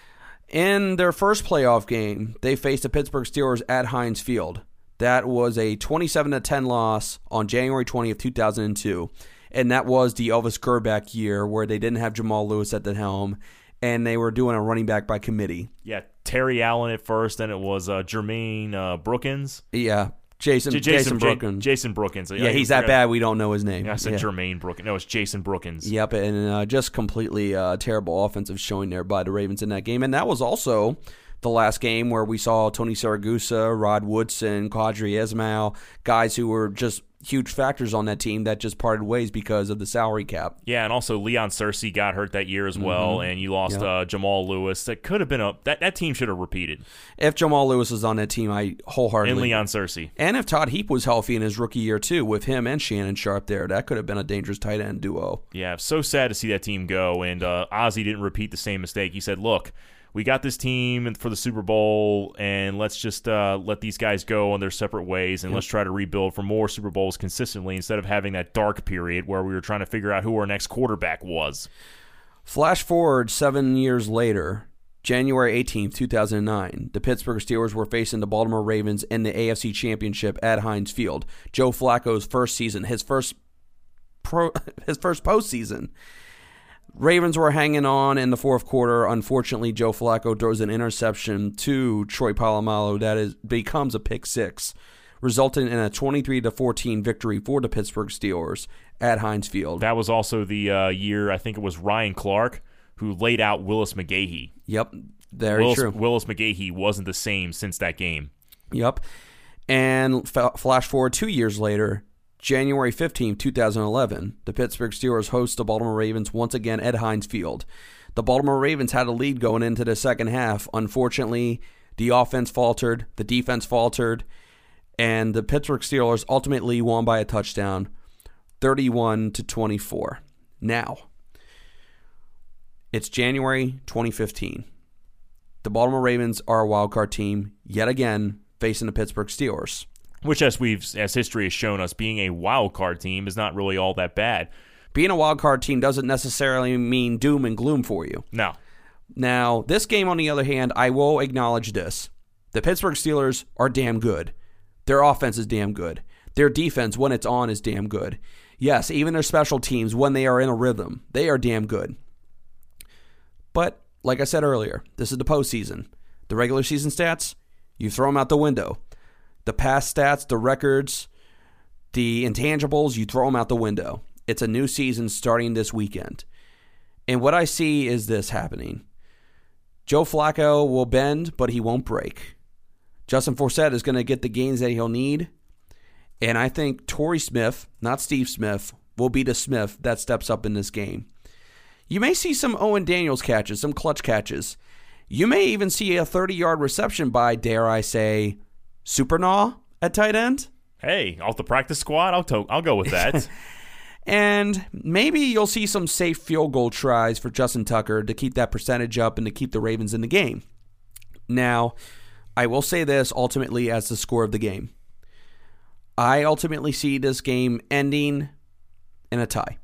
G: In their first playoff game, they faced the Pittsburgh Steelers at Heinz Field. That was a twenty-seven to ten loss on January twentieth, two thousand two. And that was the Elvis Gerback year where they didn't have Jamal Lewis at the helm, and they were doing a running back by committee.
F: Yeah, Terry Allen at first, then it was uh, Jermaine uh, Brookins.
G: Yeah. Jason,
F: J-
G: Jason,
F: Jason
G: Brookins.
F: J- Jason Brookins.
G: Yeah, he's that bad we don't know his name.
F: Yeah, I said
G: yeah.
F: Jermaine Brookins. No, it's Jason Brookins.
G: Yep, and uh, just completely uh, terrible offensive showing there by the Ravens in that game. And that was also the last game where we saw Tony Siragusa, Rod Woodson, Qadri Ismail, guys who were just huge factors on that team that just parted ways because of the salary cap.
F: Yeah, and also Leon Searcy got hurt that year as well, mm-hmm. and you lost yep. uh, Jamal Lewis. That could have been a that, that team should have repeated.
G: If Jamal Lewis was on that team, I wholeheartedly...
F: And Leon Searcy.
G: And if Todd Heap was healthy in his rookie year too, with him and Shannon Sharp there, that could have been a dangerous tight end duo.
F: Yeah, so sad to see that team go, and uh, Ozzie didn't repeat the same mistake. He said, look, we got this team for the Super Bowl, and let's just uh, let these guys go on their separate ways, and yep. let's try to rebuild for more Super Bowls consistently instead of having that dark period where we were trying to figure out who our next quarterback was.
G: Flash forward seven years later, January eighteenth, two thousand nine, the Pittsburgh Steelers were facing the Baltimore Ravens in the A F C Championship at Heinz Field. Joe Flacco's first season, his first pro, his first postseason. Ravens were hanging on in the fourth quarter. Unfortunately, Joe Flacco throws an interception to Troy Polamalu that is becomes a pick six, resulting in a twenty-three to fourteen victory for the Pittsburgh Steelers at Heinz Field.
F: That was also the uh, year, I think it was Ryan Clark, who laid out Willis McGahee.
G: Yep, very
F: Willis,
G: true.
F: Willis McGahee wasn't the same since that game.
G: Yep. And f- flash forward two years later, January fifteenth, two thousand eleven, the Pittsburgh Steelers host the Baltimore Ravens once again at Heinz Field. The Baltimore Ravens had a lead going into the second half. Unfortunately, the offense faltered, the defense faltered, and the Pittsburgh Steelers ultimately won by a touchdown, thirty-one to twenty-four. Now, it's January twenty fifteen. The Baltimore Ravens are a wildcard team, yet again, facing the Pittsburgh Steelers.
F: Which, as we've as history has shown us, being a wild card team is not really all that bad.
G: Being a wild card team doesn't necessarily mean doom and gloom for you.
F: No.
G: Now, this game, on the other hand, I will acknowledge this. The Pittsburgh Steelers are damn good. Their offense is damn good. Their defense, when it's on, is damn good. Yes, even their special teams, when they are in a rhythm, they are damn good. But, like I said earlier, this is the postseason. The regular season stats, you throw them out the window. The past stats, the records, the intangibles, you throw them out the window. It's a new season starting this weekend. And what I see is this happening. Joe Flacco will bend, but he won't break. Justin Forsett is going to get the gains that he'll need. And I think Torrey Smith, not Steve Smith, will be the Smith that steps up in this game. You may see some Owen Daniels catches, some clutch catches. You may even see a thirty-yard reception by, dare I say, Supernaw at tight end.
F: Hey, off the practice squad, I'll to- I'll go with that.
G: And maybe you'll see some safe field goal tries for Justin Tucker to keep that percentage up and to keep the Ravens in the game. Now, I will say this ultimately as the score of the game. I ultimately see this game ending in a tie.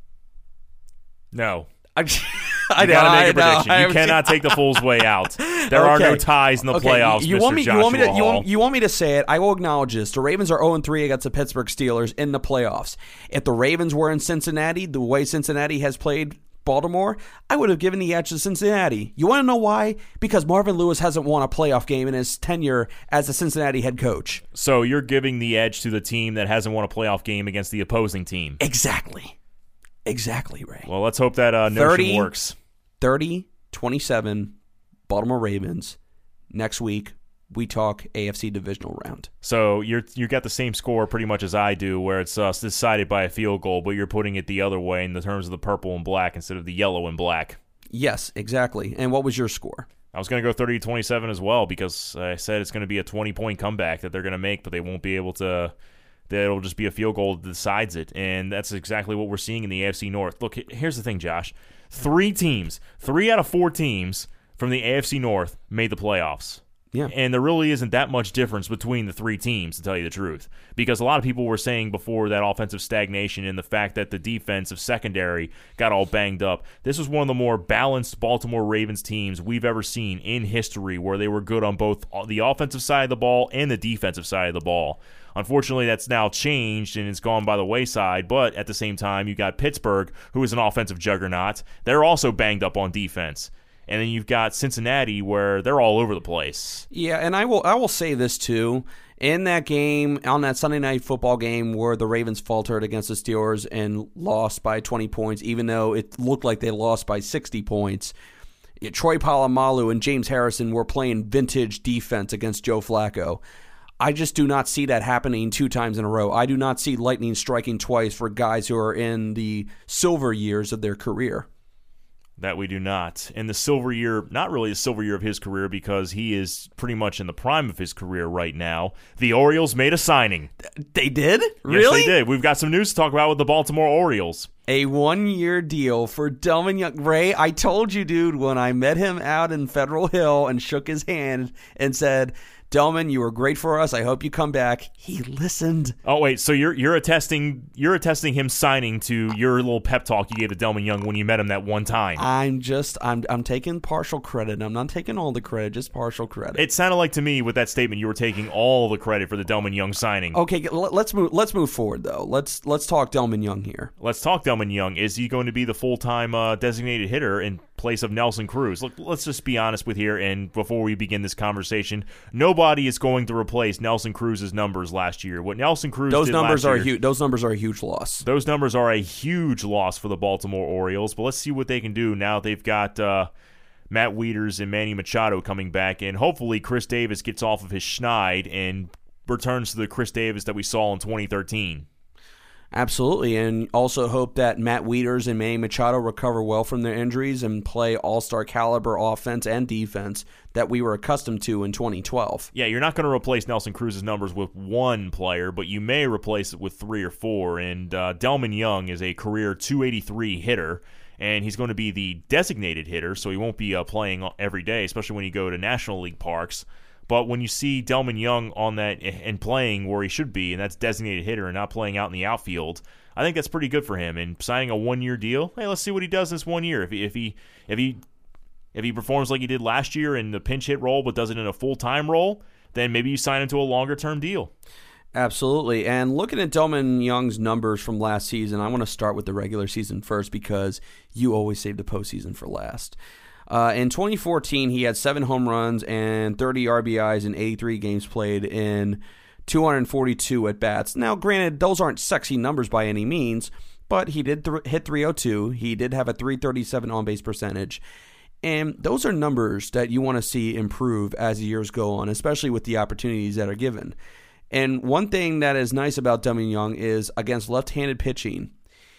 F: No.
G: I,
F: I you gotta make a prediction. Know, you cannot take the fool's way out. There okay. are no ties in the
G: okay.
F: playoffs,
G: you
F: Mister
G: want me,
F: Joshua
G: you want me to,
F: Hall.
G: You want, you want me to say it? I will acknowledge this. The Ravens are oh and three against the Pittsburgh Steelers in the playoffs. If the Ravens were in Cincinnati, the way Cincinnati has played Baltimore, I would have given the edge to Cincinnati. You want to know why? Because Marvin Lewis hasn't won a playoff game in his tenure as the Cincinnati head coach.
F: So you're giving the edge to the team that hasn't won a playoff game against the opposing team.
G: Exactly. Exactly, Ray.
F: Well, let's hope that uh, notion thirty, works.
G: thirty twenty-seven Baltimore Ravens. Next week, we talk A F C divisional round.
F: So you're you got the same score pretty much as I do, where it's uh, decided by a field goal, but you're putting it the other way in the terms of the purple and black instead of the yellow and black.
G: Yes, exactly. And what was your score?
F: I was going to go thirty twenty-seven as well because I said it's going to be a twenty-point comeback that they're going to make, but they won't be able to. That it'll just be a field goal that decides it, and that's exactly what we're seeing in the A F C North. Look, here's the thing, Josh. Three teams, three out of four teams from the A F C North made the playoffs.
G: Yeah.
F: And there really isn't that much difference between the three teams, to tell you the truth. Because a lot of people were saying before that offensive stagnation and the fact that the defensive secondary got all banged up. This was one of the more balanced Baltimore Ravens teams we've ever seen in history, where they were good on both the offensive side of the ball and the defensive side of the ball. Unfortunately, that's now changed and it's gone by the wayside, but at the same time, you got Pittsburgh, who is an offensive juggernaut. They're also banged up on defense. And then you've got Cincinnati, where they're all over the place.
G: Yeah, and I will I will say this too. In that game, on that Sunday night football game where the Ravens faltered against the Steelers and lost by twenty points, even though it looked like they lost by sixty points, Troy Polamalu and James Harrison were playing vintage defense against Joe Flacco. I just do not see that happening two times in a row. I do not see lightning striking twice for guys who are in the silver years of their career.
F: That we do not. In the silver year, not really the silver year of his career, because he is pretty much in the prime of his career right now. The Orioles made a signing.
G: They did? Really?
F: Yes, they did. We've got some news to talk about with the Baltimore Orioles.
G: A one-year deal for Delmon Young. Ray, I told you, dude, when I met him out in Federal Hill and shook his hand and said, Delmon, you were great for us. I hope you come back. He listened.
F: Oh wait, so you're you're attesting you're attesting him signing to your little pep talk you gave to Delmon Young when you met him that one time.
G: I'm just I'm I'm taking partial credit. I'm not taking all the credit, just partial credit.
F: It sounded like to me with that statement you were taking all the credit for the Delmon Young signing.
G: Okay, let's move let's move forward though. Let's let's talk Delmon Young here.
F: Let's talk Delmon Young. Is he going to be the full-time uh, designated hitter in place of Nelson Cruz? Look, let's just be honest with here, and before we begin this conversation, nobody is going to replace Nelson Cruz's numbers last year. What Nelson Cruz
G: those
F: did
G: numbers
F: last
G: are
F: year,
G: huge. Those numbers are a huge loss.
F: Those numbers are a huge loss for the Baltimore Orioles. But let's see what they can do now. They've got uh, Matt Wieters and Manny Machado coming back, and hopefully Chris Davis gets off of his schneid and returns to the Chris Davis that we saw in twenty thirteen.
G: Absolutely, and also hope that Matt Wieters and Manny Machado recover well from their injuries and play all-star caliber offense and defense that we were accustomed to in twenty twelve.
F: Yeah, you're not going to replace Nelson Cruz's numbers with one player, but you may replace it with three or four, and uh, Delmon Young is a career two eighty-three hitter, and he's going to be the designated hitter, so he won't be uh, playing every day, especially when you go to National League parks. But when you see Delmon Young on that and playing where he should be, and that's designated hitter and not playing out in the outfield, I think that's pretty good for him. And signing a one-year deal, hey, let's see what he does this one year. If he if he if he if he performs like he did last year in the pinch hit role, but does it in a full-time role, then maybe you sign him to a longer-term deal.
G: Absolutely. And looking at Delmon Young's numbers from last season, I want to start with the regular season first because you always save the postseason for last. Uh, in twenty fourteen, he had seven home runs and thirty R B Is in eighty-three games played in two hundred forty-two at-bats. Now, granted, those aren't sexy numbers by any means, but he did th- hit three oh two. He did have a three thirty-seven on-base percentage. And those are numbers that you want to see improve as the years go on, especially with the opportunities that are given. And one thing that is nice about Delmon Young is against left-handed pitching,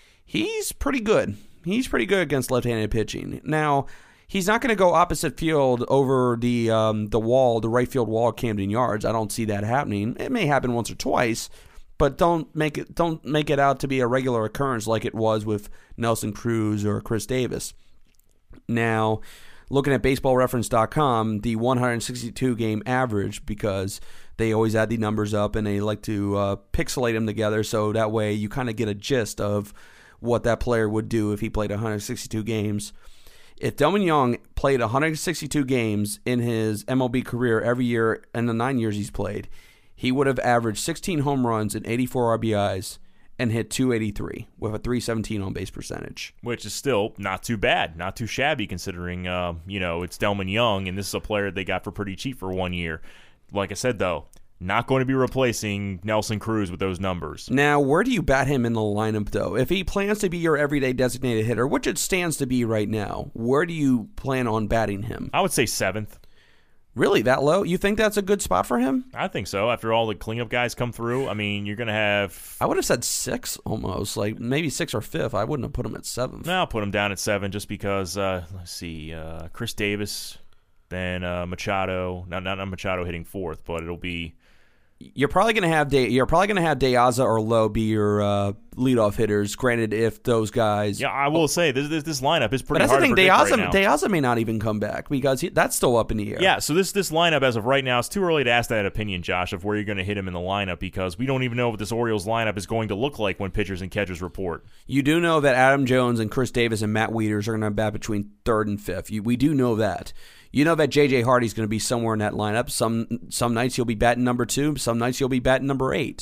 G: he's pretty good. He's pretty good against left-handed pitching. Now, he's not going to go opposite field over the um, the wall, the right field wall at Camden Yards. I don't see that happening. It may happen once or twice, but don't make it don't make it out to be a regular occurrence like it was with Nelson Cruz or Chris Davis. Now, looking at baseball reference dot com, the one hundred sixty-two game average, because they always add the numbers up and they like to uh, pixelate them together, so that way you kind of get a gist of what that player would do if he played one hundred sixty-two games. If Delmon Young played one hundred sixty-two games in his M L B career every year in the nine years he's played, he would have averaged sixteen home runs and eighty-four R B Is and hit two eighty-three with a three seventeen on base percentage.
F: Which is still not too bad, not too shabby considering, uh, you know, it's Delmon Young, and this is a player they got for pretty cheap for one year. Like I said, though, not going to be replacing Nelson Cruz with those numbers.
G: Now, where do you bat him in the lineup, though? If he plans to be your everyday designated hitter, which it stands to be right now, where do you plan on batting him?
F: I would say seventh.
G: Really, that low? You think that's a good spot for him?
F: I think so. After all the cleanup guys come through, I mean, you're going to have...
G: I would have said six almost, like maybe six or fifth. I wouldn't have put him at seventh.
F: No, I'll put him down at seven just because, uh, let's see, uh, Chris Davis, then uh, Machado. Not, not Machado hitting fourth, but it'll be...
G: You're probably gonna have De, you're probably gonna have De Aza or Lowe be your uh, leadoff hitters. Granted, if those guys,
F: yeah, I will say this this, this lineup is pretty.
G: But that's
F: hard
G: the thing.
F: to
G: De
F: predict
G: Aza,
F: right now.
G: De Aza may not even come back because he, that's still up in the air.
F: Yeah, so this this lineup as of right now, it's too early to ask that opinion, Josh, of where you're going to hit him in the lineup because we don't even know what this Orioles lineup is going to look like when pitchers and catchers report.
G: You do know that Adam Jones and Chris Davis and Matt Wieters are going to bat between third and fifth. You, we do know that. You know that J J Hardy's going to be somewhere in that lineup. Some some nights he'll be batting number two. Some nights he'll be batting number eight.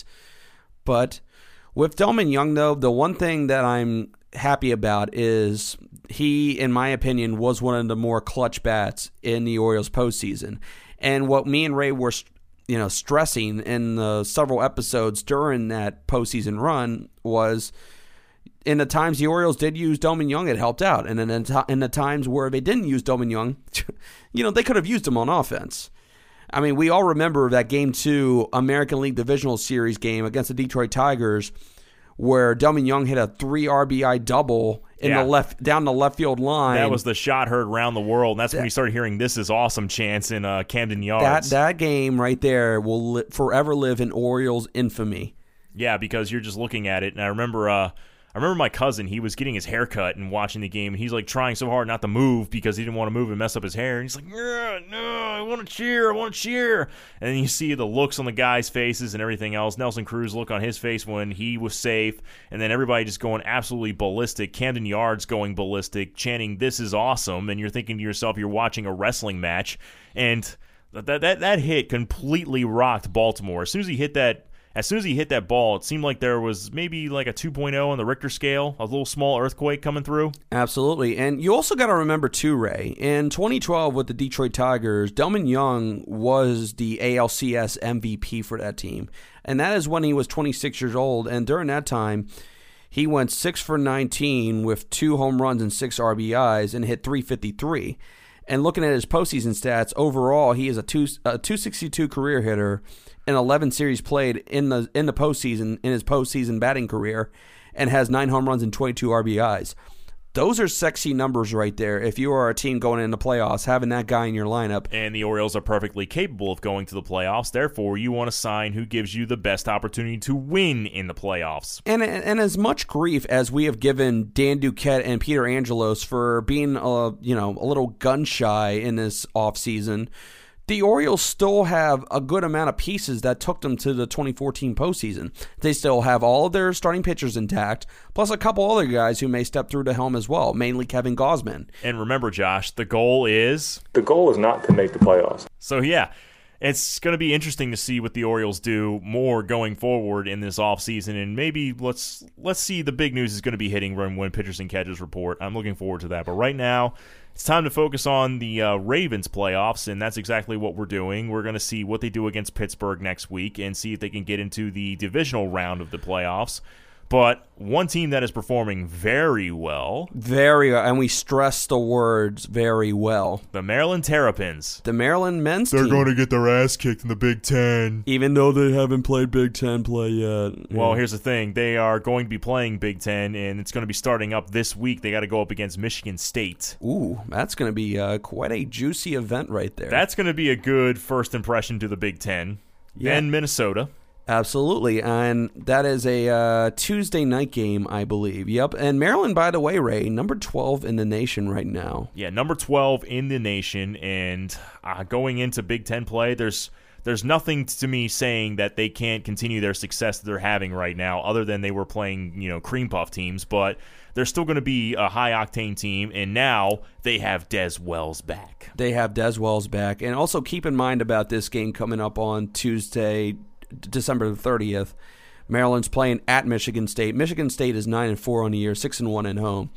G: But with Delmon Young, though, the one thing that I'm happy about is he, in my opinion, was one of the more clutch bats in the Orioles postseason. And what me and Ray were, you know, stressing in the several episodes during that postseason run was, in the times the Orioles did use Delmon Young, it helped out. And in the, in the times where they didn't use Delmon Young, you know, they could have used him on offense. I mean, we all remember that Game two American League Divisional Series game against the Detroit Tigers where Delmon Young hit a three R B I double in
F: Yeah.
G: the left down the left field line.
F: That was the shot heard around the world, and that's when we started hearing "This is awesome" chants in uh, Camden Yards.
G: That, that game right there will li- forever live in Orioles infamy.
F: Yeah, because you're just looking at it, and I remember... Uh, I remember my cousin, he was getting his hair cut and watching the game, and he's like trying so hard not to move because he didn't want to move and mess up his hair. And he's like, yeah, no, I want to cheer, I want to cheer. And then you see the looks on the guys' faces and everything else. Nelson Cruz look on his face when he was safe, and then everybody just going absolutely ballistic. Camden Yards going ballistic, chanting, "This is awesome." And you're thinking to yourself, you're watching a wrestling match. And that that that hit completely rocked Baltimore. As soon as he hit that, As soon as he hit that ball, it seemed like there was maybe like a two point oh on the Richter scale, a little small earthquake coming through.
G: Absolutely. And you also got to remember, too, Ray, in twenty twelve with the Detroit Tigers, Delmon Young was the A L C S M V P for that team. And that is when he was twenty-six years old. And during that time, he went six for nineteen with two home runs and six R B Is and hit three fifty-three. And looking at his postseason stats, overall, he is a two a two sixty-two career hitter in eleven series played in the in the postseason in his postseason batting career, and has nine home runs and twenty-two R B Is. Those are sexy numbers right there. If you are a team going into playoffs, having that guy in your lineup.
F: And the Orioles are perfectly capable of going to the playoffs. Therefore, you want to sign who gives you the best opportunity to win in the playoffs.
G: And and as much grief as we have given Dan Duquette and Peter Angelos for being a, you know, a little gun shy in this offseason, the Orioles still have a good amount of pieces that took them to the twenty fourteen postseason. They still have all of their starting pitchers intact, plus a couple other guys who may step through the helm as well, mainly Kevin Gausman.
F: And remember, Josh, the goal is...
E: The goal is not to make the playoffs.
F: So, yeah, it's going to be interesting to see what the Orioles do more going forward in this offseason, and maybe let's let's see the big news is going to be hitting when, when pitchers and catchers report. I'm looking forward to that. But right now, it's time to focus on the uh, Ravens playoffs, and that's exactly what we're doing. We're going to see what they do against Pittsburgh next week and see if they can get into the divisional round of the playoffs. But one team that is performing very well...
G: Very, and we stress the words very well.
F: The Maryland Terrapins.
G: The Maryland men's
F: They're
G: team.
F: going to get their ass kicked in the Big Ten.
G: Even though they haven't played Big Ten play yet.
F: Well, here's the thing. They are going to be playing Big Ten, and it's going to be starting up this week. They got to go up against Michigan State.
G: Ooh, that's going to be uh, quite a juicy event right there.
F: That's going to be a good first impression to the Big Ten.
G: Yeah.
F: Then Minnesota.
G: Absolutely, and that is a uh, Tuesday night game, I believe. Yep, and Maryland, by the way, Ray, number twelve in the nation right now.
F: Yeah, number twelve in the nation, and uh, going into Big Ten play, there's there's nothing to me saying that they can't continue their success that they're having right now, other than they were playing, you know, cream puff teams, but they're still going to be a high-octane team, and now they have Des Wells back.
G: They have Des Wells back, and also keep in mind about this game coming up on Tuesday, December the thirtieth. Maryland's playing at Michigan State. Michigan State is nine and four on the year, six and one at home.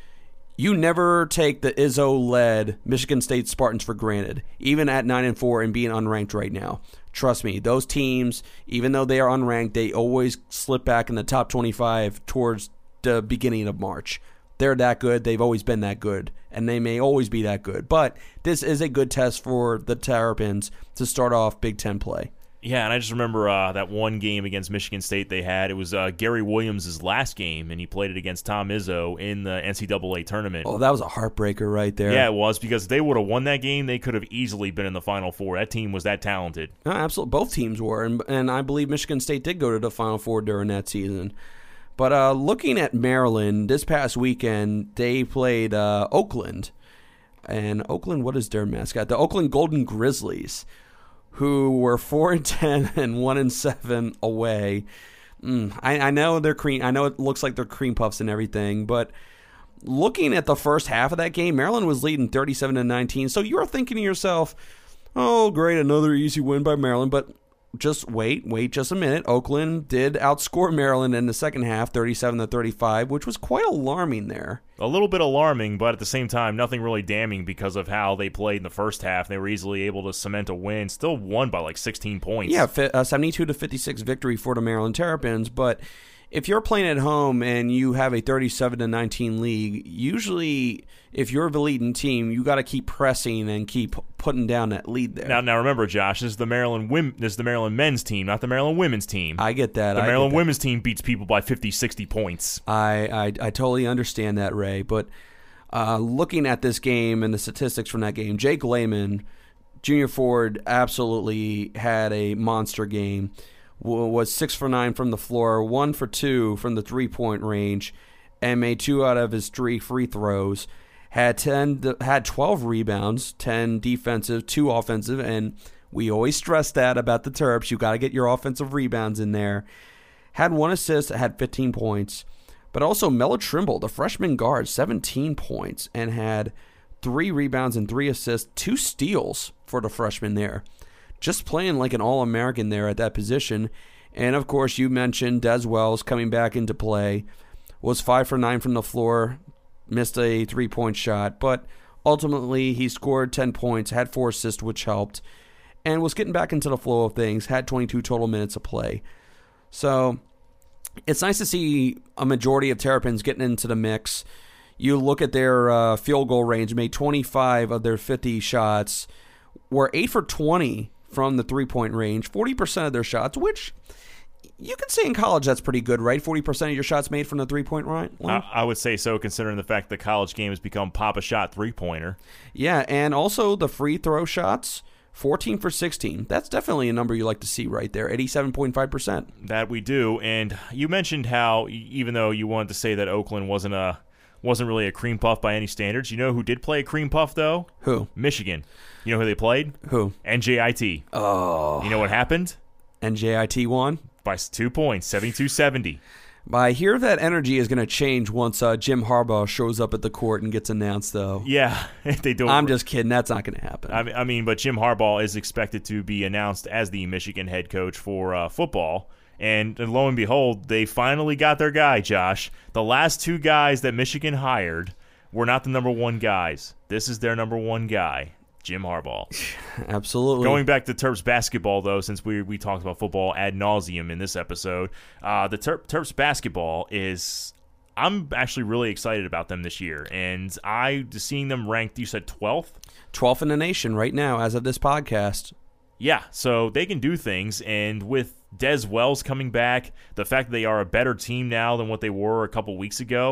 G: You never take the Izzo-led Michigan State Spartans for granted, even at nine and four and being unranked right now. Trust me, those teams, even though they are unranked, they always slip back in the top twenty-five towards the beginning of March. They're that good. They've always been that good, and they may always be that good. But this is a good test for the Terrapins to start off Big Ten play.
F: Yeah, and I just remember uh, that one game against Michigan State they had. It was uh, Gary Williams' last game, and he played it against Tom Izzo in the N C double A tournament.
G: Oh, that was a heartbreaker right there.
F: Yeah, it was, because if they would have won that game, they could have easily been in the Final Four. That team was that talented.
G: No, absolutely. Both teams were, and, and I believe Michigan State did go to the Final Four during that season. But uh, looking at Maryland, this past weekend, they played uh, Oakland. And Oakland, what is their mascot? The Oakland Golden Grizzlies, who were four and ten and one and seven away. Mm, I, I know they're cream. I know it looks like they're cream puffs and everything, but looking at the first half of that game, Maryland was leading thirty-seven to nineteen. So you are thinking to yourself, "Oh, great, another easy win by Maryland." But just wait, wait just a minute. Oakland did outscore Maryland in the second half, thirty-seven to thirty-five, which was quite alarming there.
F: A little bit alarming, but at the same time, nothing really damning because of how they played in the first half. They were easily able to cement a win. Still won by like sixteen points.
G: Yeah, a seventy-two to fifty-six victory for the Maryland Terrapins. But if you're playing at home and you have a thirty-seven to nineteen lead, usually if you're the leading team, you got to keep pressing and keep putting down that lead there.
F: Now, now remember, Josh, this is the Maryland women, this is the Maryland men's team, not the Maryland women's team.
G: I get that.
F: The
G: I
F: Maryland
G: get that.
F: women's team beats people by fifty, sixty points.
G: I, I, I totally understand that, Ray. But uh, looking at this game and the statistics from that game, Jake Lehman, junior forward, absolutely had a monster game. Was six for nine from the floor, one for two from the three-point range, and made two out of his three free throws. Had ten, had twelve rebounds, ten defensive, two offensive, and we always stress that about the Terps. You got to get your offensive rebounds in there. Had one assist, had fifteen points, but also Melo Trimble, the freshman guard, seventeen points, and had three rebounds and three assists, two steals for the freshman there. Just playing like an All-American there at that position. And, of course, you mentioned Des Wells coming back into play. Was five for nine from the floor. Missed a three-point shot. But ultimately, he scored ten points, had four assists, which helped. And was getting back into the flow of things. Had twenty-two total minutes of play. So, it's nice to see a majority of Terrapins getting into the mix. You look at their uh, field goal range. Made twenty-five of their fifty shots. Were eight for twenty from the three-point range, forty percent of their shots, which you could say in college that's pretty good, right? forty percent of your shots made from the three-point line?
F: I, I would say so, considering the fact the college game has become pop-a-shot three-pointer.
G: Yeah, and also the free throw shots, fourteen for sixteen. That's definitely a number you like to see right there, eighty-seven point five percent.
F: That we do, and you mentioned how, even though you wanted to say that Oakland wasn't a wasn't really a cream puff by any standards, you know who did play a cream puff, though?
G: Who?
F: Michigan. You know who they played?
G: Who?
F: N J I T.
G: Oh.
F: You know what happened?
G: N J I T won?
F: By two points, seventy-two seventy.
G: I hear that energy is going to change once uh, Jim Harbaugh shows up at the court and gets announced, though.
F: Yeah, they do.
G: I'm just kidding. That's not going to happen.
F: I mean, I mean, but Jim Harbaugh is expected to be announced as the Michigan head coach for uh, football. And lo and behold, they finally got their guy, Josh. The last two guys that Michigan hired were not the number one guys. This is their number one guy, Jim Harbaugh.
G: Absolutely.
F: Going back to Terps basketball, though, since we we talked about football ad nauseum in this episode, uh, the Terp, Terps basketball is, I'm actually really excited about them this year. And I, seeing them ranked, you said twelfth?
G: twelfth in the nation right now as of this podcast.
F: Yeah, so they can do things, and with Des Wells coming back, the fact that they are a better team now than what they were a couple weeks ago,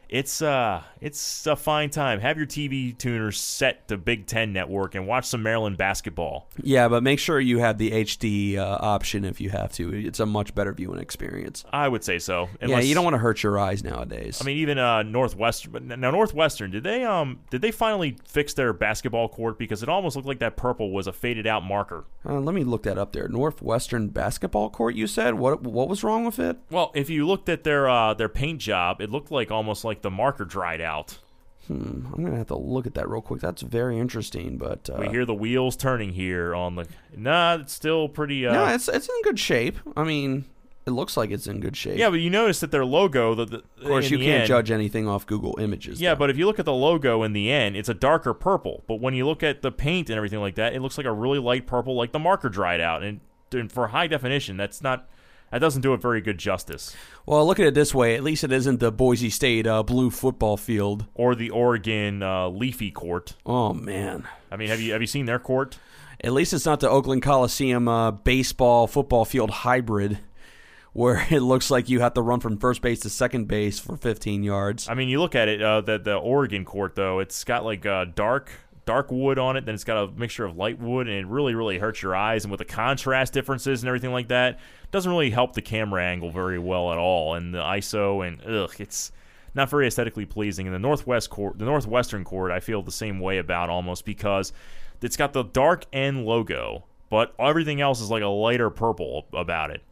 F: It's uh, it's a fine time. Have your T V tuners set to Big Ten Network and watch some Maryland basketball.
G: Yeah, but make sure you have the H D uh, option if you have to. It's a much better viewing experience.
F: I would say so.
G: Unless, yeah, you don't want to hurt your eyes nowadays.
F: I mean, even uh, Northwestern. But now Northwestern, did they um did they finally fix their basketball court? Because it almost looked like that purple was a faded out marker.
G: Uh, let me look that up there. Northwestern basketball court, you said? What what was wrong with it?
F: Well, if you looked at their uh, their paint job, it looked like almost like the marker dried out.
G: Hmm, I'm gonna have to look at that real quick. That's very interesting. But uh,
F: we hear the wheels turning here on the. Nah, it's still pretty. Uh,
G: no, it's it's in good shape. I mean, it looks like it's in good shape.
F: Yeah, but you notice that their logo. The, the,
G: of course, you can't
F: end,
G: judge anything off Google Images.
F: Yeah,
G: though.
F: but if you look at the logo in the end, it's a darker purple. But when you look at the paint and everything like that, it looks like a really light purple, like the marker dried out. And, and for high definition, that's not. That doesn't do it very good justice.
G: Well, look at it this way. At least it isn't the Boise State uh, blue football field.
F: Or the Oregon uh, leafy court.
G: Oh, man.
F: I mean, have you have you seen their court?
G: At least it's not the Oakland Coliseum uh, baseball football field hybrid, where it looks like you have to run from first base to second base for fifteen yards.
F: I mean, you look at it, uh, the, the Oregon court, though, it's got like uh, dark... dark wood on it, then it's got a mixture of light wood, and it really, really hurts your eyes. And with the contrast differences and everything like that, it doesn't really help the camera angle very well at all. And the I S O, and ugh, it's not very aesthetically pleasing. And the Northwest court, the Northwestern court, I feel the same way about almost, because it's got the dark N logo, but everything else is like a lighter purple about it.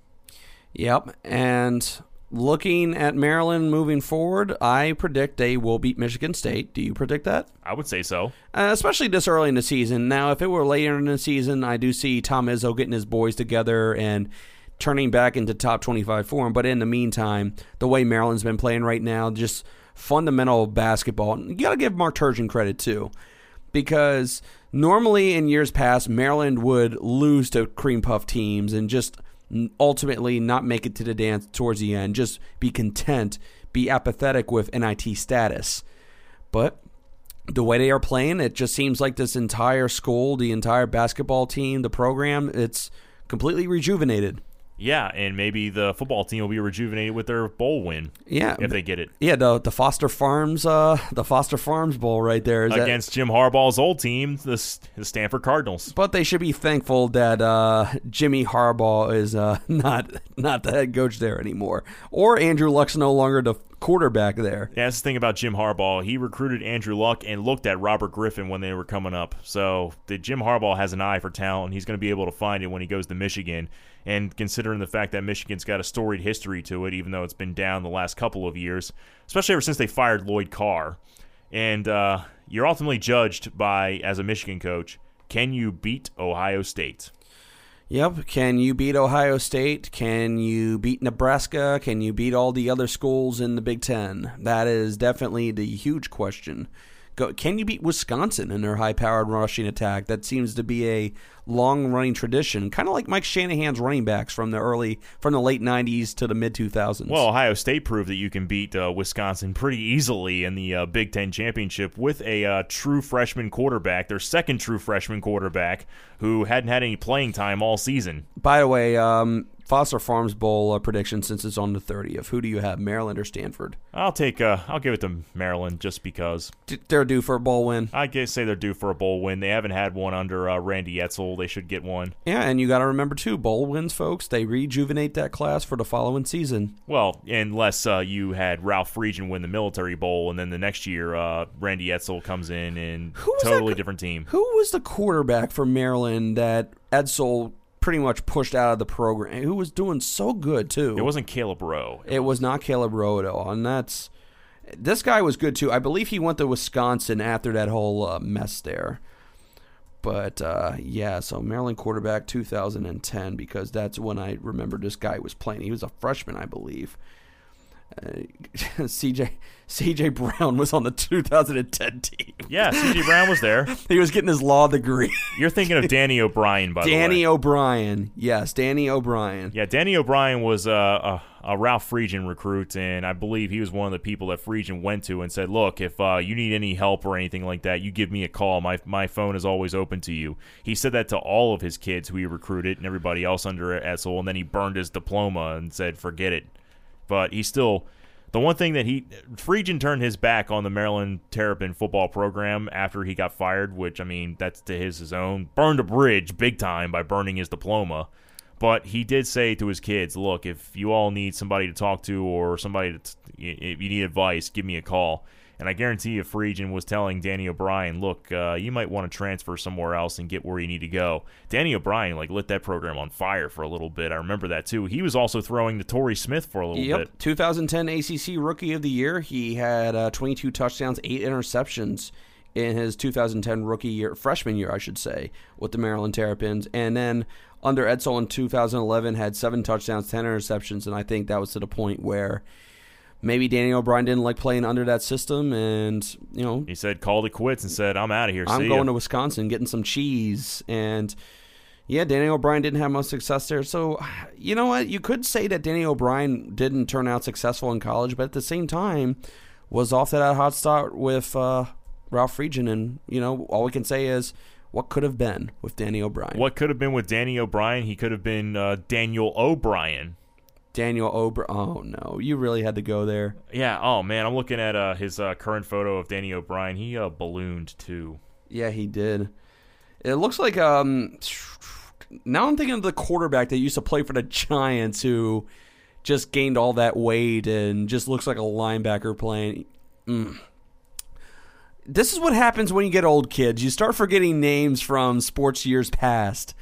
G: Yep, and looking at Maryland moving forward, I predict they will beat Michigan State. Do you predict that?
F: I would say so.
G: Uh, especially this early in the season. Now, if it were later in the season, I do see Tom Izzo getting his boys together and turning back into top twenty-five form. But in the meantime, the way Maryland's been playing right now, just fundamental basketball. You got to give Mark Turgeon credit, too. Because normally in years past, Maryland would lose to cream puff teams and just ultimately not make it to the dance towards the end, just be content, be apathetic with N I T status. But the way they are playing, it just seems like this entire school, the entire basketball team, the program, it's completely rejuvenated.
F: Yeah, and maybe the football team will be rejuvenated with their bowl win.
G: Yeah,
F: if they get it.
G: Yeah, the the Foster Farms, uh, the Foster Farms Bowl right there is
F: against
G: that,
F: Jim Harbaugh's old team, the, the Stanford Cardinals.
G: But they should be thankful that uh, Jimmy Harbaugh is uh, not not the head coach there anymore, or Andrew Luck's no longer the quarterback there.
F: Yeah, that's the thing about Jim Harbaugh. He recruited Andrew Luck and looked at Robert Griffin when they were coming up. So the Jim Harbaugh has an eye for talent. He's going to be able to find it when he goes to Michigan. And considering the fact that Michigan's got a storied history to it, even though it's been down the last couple of years, especially ever since they fired Lloyd Carr. And uh, you're ultimately judged by, as a Michigan coach, can you beat Ohio State?
G: Yep. Can you beat Ohio State? Can you beat Nebraska? Can you beat all the other schools in the Big Ten? That is definitely the huge question. Go, can you beat Wisconsin in their high-powered rushing attack? That seems to be a long-running tradition, kind of like Mike Shanahan's running backs from the early, from the late nineties to the mid two thousands.
F: Well, Ohio State proved that you can beat uh, Wisconsin pretty easily in the uh, Big Ten championship with a uh, true freshman quarterback, their second true freshman quarterback, who hadn't had any playing time all season.
G: By the way, um, Foster Farms Bowl uh, prediction, since it's on the thirtieth. Who do you have, Maryland or Stanford?
F: I'll take. Uh, I'll give it to Maryland just because
G: D- they're due for a bowl win.
F: I guess say they're due for a bowl win. They haven't had one under uh, Randy Edsall. They should get one.
G: Yeah, and you got to remember too, bowl wins, folks. They rejuvenate that class for the following season.
F: Well, unless uh, you had Ralph Friedgen win the Military Bowl, and then the next year uh, Randy Edsall comes in and totally that, different team.
G: Who was the quarterback for Maryland that Edsall pretty much pushed out of the program, who was doing so good too?
F: It wasn't Caleb Rowe.
G: It, it was not Caleb Rowe at all, and that's this guy was good too. I believe he went to Wisconsin after that whole uh, mess there. But uh, yeah, so Maryland quarterback two thousand ten, because that's when I remember this guy was playing. He was a freshman, I believe. Uh, C J C J Brown was on the two thousand ten team.
F: Yeah, C J Brown was there.
G: He was getting his law degree.
F: You're thinking of Danny O'Brien, by
G: Danny
F: the way.
G: Danny O'Brien. Yes, Danny O'Brien.
F: Yeah, Danny O'Brien was uh, a, a Ralph Friedgen recruit, and I believe he was one of the people that Friedgen went to and said, look, if uh, you need any help or anything like that, you give me a call. My my phone is always open to you. He said that to all of his kids who he recruited and everybody else under Edsall, and then he burned his diploma and said, forget it. But he still The one thing that he – Friedgen turned his back on the Maryland Terrapin football program after he got fired, which, I mean, that's to his, his own. Burned a bridge big time by burning his diploma. But he did say to his kids, look, if you all need somebody to talk to or somebody to – if you need advice, give me a call. And I guarantee you Friedgen was telling Danny O'Brien, look, uh, you might want to transfer somewhere else and get where you need to go. Danny O'Brien, like, lit that program on fire for a little bit. I remember that, too. He was also throwing to Torrey Smith for a little
G: yep.
F: bit.
G: Yep, twenty ten A C C Rookie of the Year. He had uh, twenty-two touchdowns, eight interceptions in his two thousand ten rookie year, freshman year, I should say, with the Maryland Terrapins. And then under Edsall in two thousand eleven, had seven touchdowns, ten interceptions, and I think that was to the point where maybe Danny O'Brien didn't like playing under that system, and, you know,
F: he said, called it quits and said, I'm out of here.
G: I'm
F: See
G: going
F: ya.
G: to Wisconsin, getting some cheese. And, yeah, Danny O'Brien didn't have much success there. So, you know what? You could say that Danny O'Brien didn't turn out successful in college, but at the same time was off to that hot start with uh, Ralph Friedgen. And, you know, all we can say is what could have been with Danny O'Brien.
F: What could have been with Danny O'Brien? He could have been uh, Daniel O'Brien.
G: Daniel O'Brien. Oh, no. You really had to go there.
F: Yeah. Oh, man. I'm looking at uh, his uh, current photo of Danny O'Brien. He uh, ballooned, too.
G: Yeah, he did. It looks like, um, now I'm thinking of the quarterback that used to play for the Giants who just gained all that weight and just looks like a linebacker playing. Mm. This is what happens when you get old, kids. You start forgetting names from sports years past.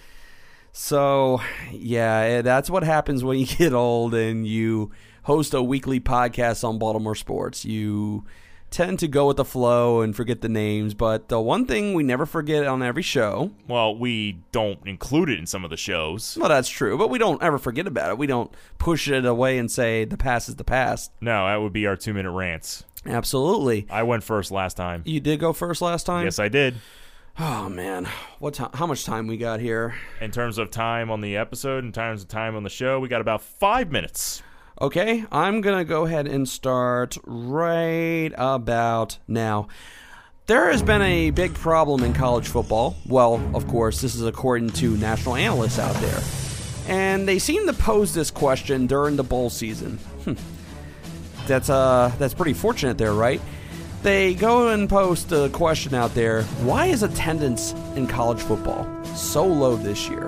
G: So, yeah, that's what happens when you get old and you host a weekly podcast on Baltimore sports. You tend to go with the flow and forget the names, but the one thing we never forget on every show...
F: Well, we don't include it in some of the shows.
G: Well, that's true, but we don't ever forget about it. We don't push it away and say the past is the past.
F: No, that would be our two-minute rants.
G: Absolutely.
F: I went first last time.
G: You did go first last time?
F: Yes, I did.
G: Oh, man. What time? How much time we got here?
F: In terms of time on the episode, in terms of time on the show, we got about five minutes.
G: Okay, I'm going to go ahead and start right about now. There has been a big problem in college football. Well, of course, this is according to national analysts out there. And they seem to pose this question during the bowl season. Hm. That's, uh, that's pretty fortunate there, right? They go and post a question out there. Why is attendance in college football so low this year?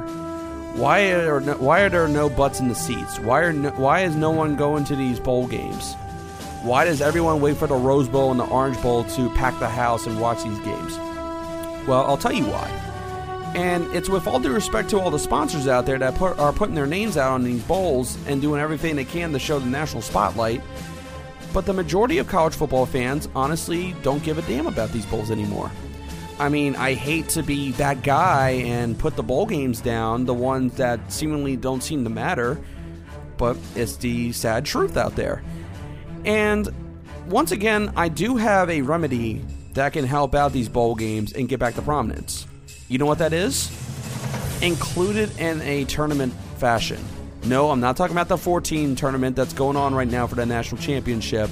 G: Why are no, why are there no butts in the seats? Why are no, why is no one going to these bowl games? Why does everyone wait for the Rose Bowl and the Orange Bowl to pack the house and watch these games? Well, I'll tell you why. And it's with all due respect to all the sponsors out there that put, are putting their names out on these bowls and doing everything they can to show the national spotlight. But the majority of college football fans honestly don't give a damn about these bowls anymore. I mean, I hate to be that guy and put the bowl games down, the ones that seemingly don't seem to matter, but it's the sad truth out there. And once again, I do have a remedy that can help out these bowl games and get back to prominence. You know what that is? Include it in a tournament fashion. No, I'm not talking about the four-team tournament that's going on right now for the national championship.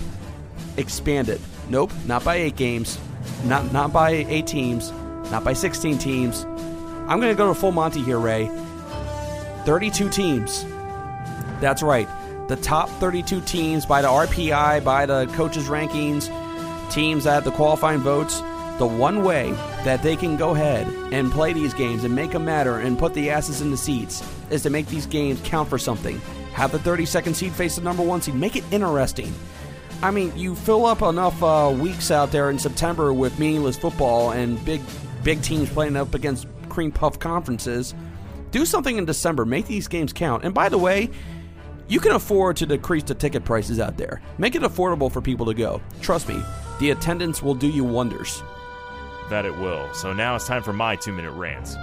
G: Expand it. Nope, not by eight games. Not not by eight teams. Not by sixteen teams. I'm going to go to full Monty here, Ray. thirty-two teams. That's right. The top thirty-two teams by the R P I, by the coaches' rankings, teams that have the qualifying votes. The one way that they can go ahead and play these games and make them matter and put the asses in the seats is to make these games count for something. Have the thirty-second seed face the number one seed. Make it interesting. I mean, you fill up enough uh, weeks out there in September with meaningless football and big big teams playing up against cream puff conferences. Do something in December. Make these games count. And by the way, you can afford to decrease the ticket prices out there. Make it affordable for people to go. Trust me, the attendance will do you wonders.
F: That it will. So now it's time for my two-minute rants.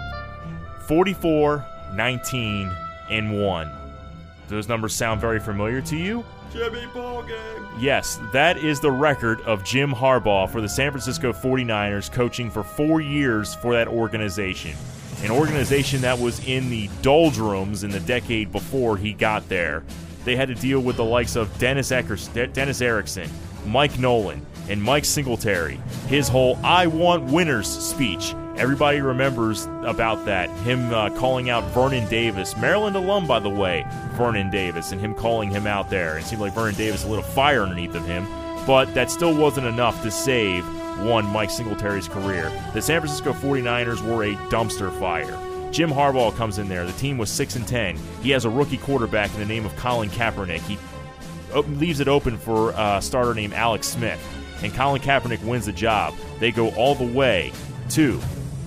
F: forty-four, nineteen, and one. Do those numbers sound very familiar to you?
G: Jimmy Ballgame.
F: Yes, that is the record of Jim Harbaugh for the San Francisco forty-niners, coaching for four years for that organization. An organization that was in the doldrums in the decade before he got there. They had to deal with the likes of Dennis, Eckers, Dennis Erickson, Mike Nolan, and Mike Singletary. His whole I want winners speech. Everybody remembers about that. Him uh, calling out Vernon Davis, Maryland alum, by the way, Vernon Davis, and him calling him out there. It seemed like Vernon Davis lit a fire underneath of him, but that still wasn't enough to save one Mike Singletary's career. The San Francisco forty-niners were a dumpster fire. Jim Harbaugh comes in there. The team was six and ten. He has a rookie quarterback in the name of Colin Kaepernick. He leaves it open for a starter named Alex Smith, and Colin Kaepernick wins the job. They go all the way to,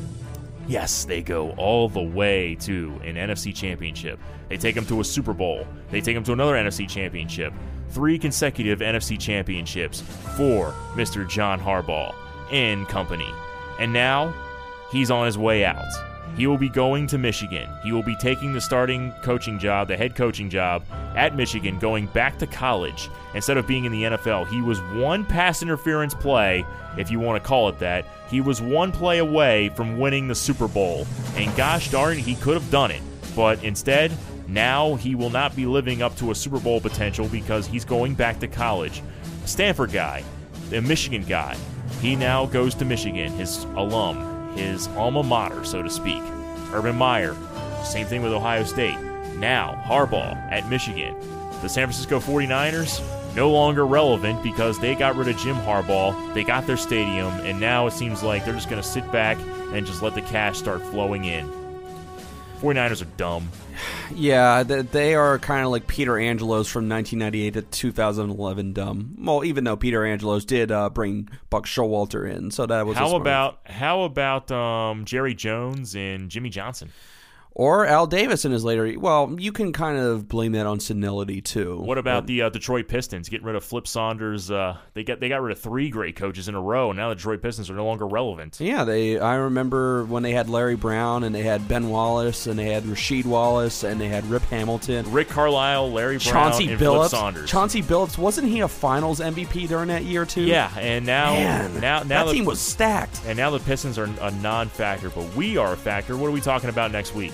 F: yes, they go all the way to an N F C championship. They take them to a Super Bowl. They take them to another N F C championship. Three consecutive N F C championships for Mister John Harbaugh and company. And now, he's on his way out. He will be going to Michigan. He will be taking the starting coaching job, the head coaching job at Michigan, going back to college instead of being in the N F L. He was one pass interference play, if you want to call it that. He was one play away from winning the Super Bowl. And gosh darn it, he could have done it. But instead, now he will not be living up to a Super Bowl potential because he's going back to college. Stanford guy, a Michigan guy. He now goes to Michigan, his alum, his alma mater, so to speak. Urban Meyer, same thing with Ohio State. Now, Harbaugh at Michigan. The San Francisco forty-niners, no longer relevant because they got rid of Jim Harbaugh, they got their stadium, and now it seems like they're just going to sit back and just let the cash start flowing in. forty-niners are dumb.
G: Yeah, they are kind of like Peter Angelos from nineteen ninety-eight to two thousand eleven dumb. Well, even though Peter Angelos did uh, bring Buck Showalter in, so that was
F: how
G: a smart
F: about how about um, Jerry Jones and Jimmy Johnson?
G: Or Al Davis in his later... Well, you can kind of blame that on senility, too.
F: What about
G: but,
F: the uh, Detroit Pistons getting rid of Flip Saunders? Uh, they got they got rid of three great coaches in a row, and now the Detroit Pistons are no longer relevant.
G: Yeah, they. I remember when they had Larry Brown, and they had Ben Wallace, and they had Rasheed Wallace, and they had Rip Hamilton.
F: Rick Carlisle, Larry Brown,
G: Chauncey
F: and
G: Billups.
F: Flip Saunders.
G: Chauncey Billups, wasn't he a finals M V P during that year, too?
F: Yeah, and now...
G: Man,
F: now, now
G: that
F: the,
G: team was stacked.
F: And now the Pistons are a non-factor, but we are a factor. What are we talking about next week?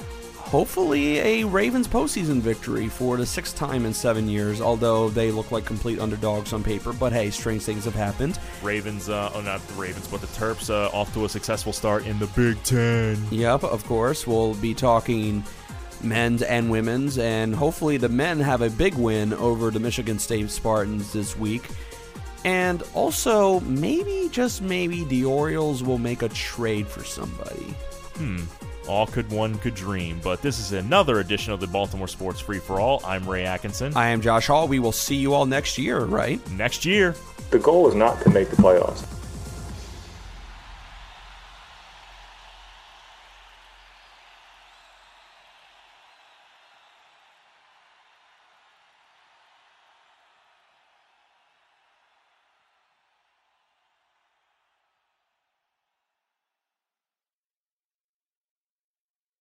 G: Hopefully a Ravens postseason victory for the sixth time in seven years, although they look like complete underdogs on paper. But hey, strange things have happened.
F: Ravens, uh, oh, not the Ravens, but the Terps uh, off to a successful start in the Big Ten.
G: Yep, of course. We'll be talking men's and women's, and hopefully the men have a big win over the Michigan State Spartans this week. And also, maybe, just maybe, the Orioles will make a trade for somebody.
F: Hmm. All could one could dream. But this is another edition of the Baltimore Sports Free for All. I'm Ray Atkinson.
G: I am Josh Hall. We will see you all next year, right?
F: Next year.
E: The goal is not to make the playoffs.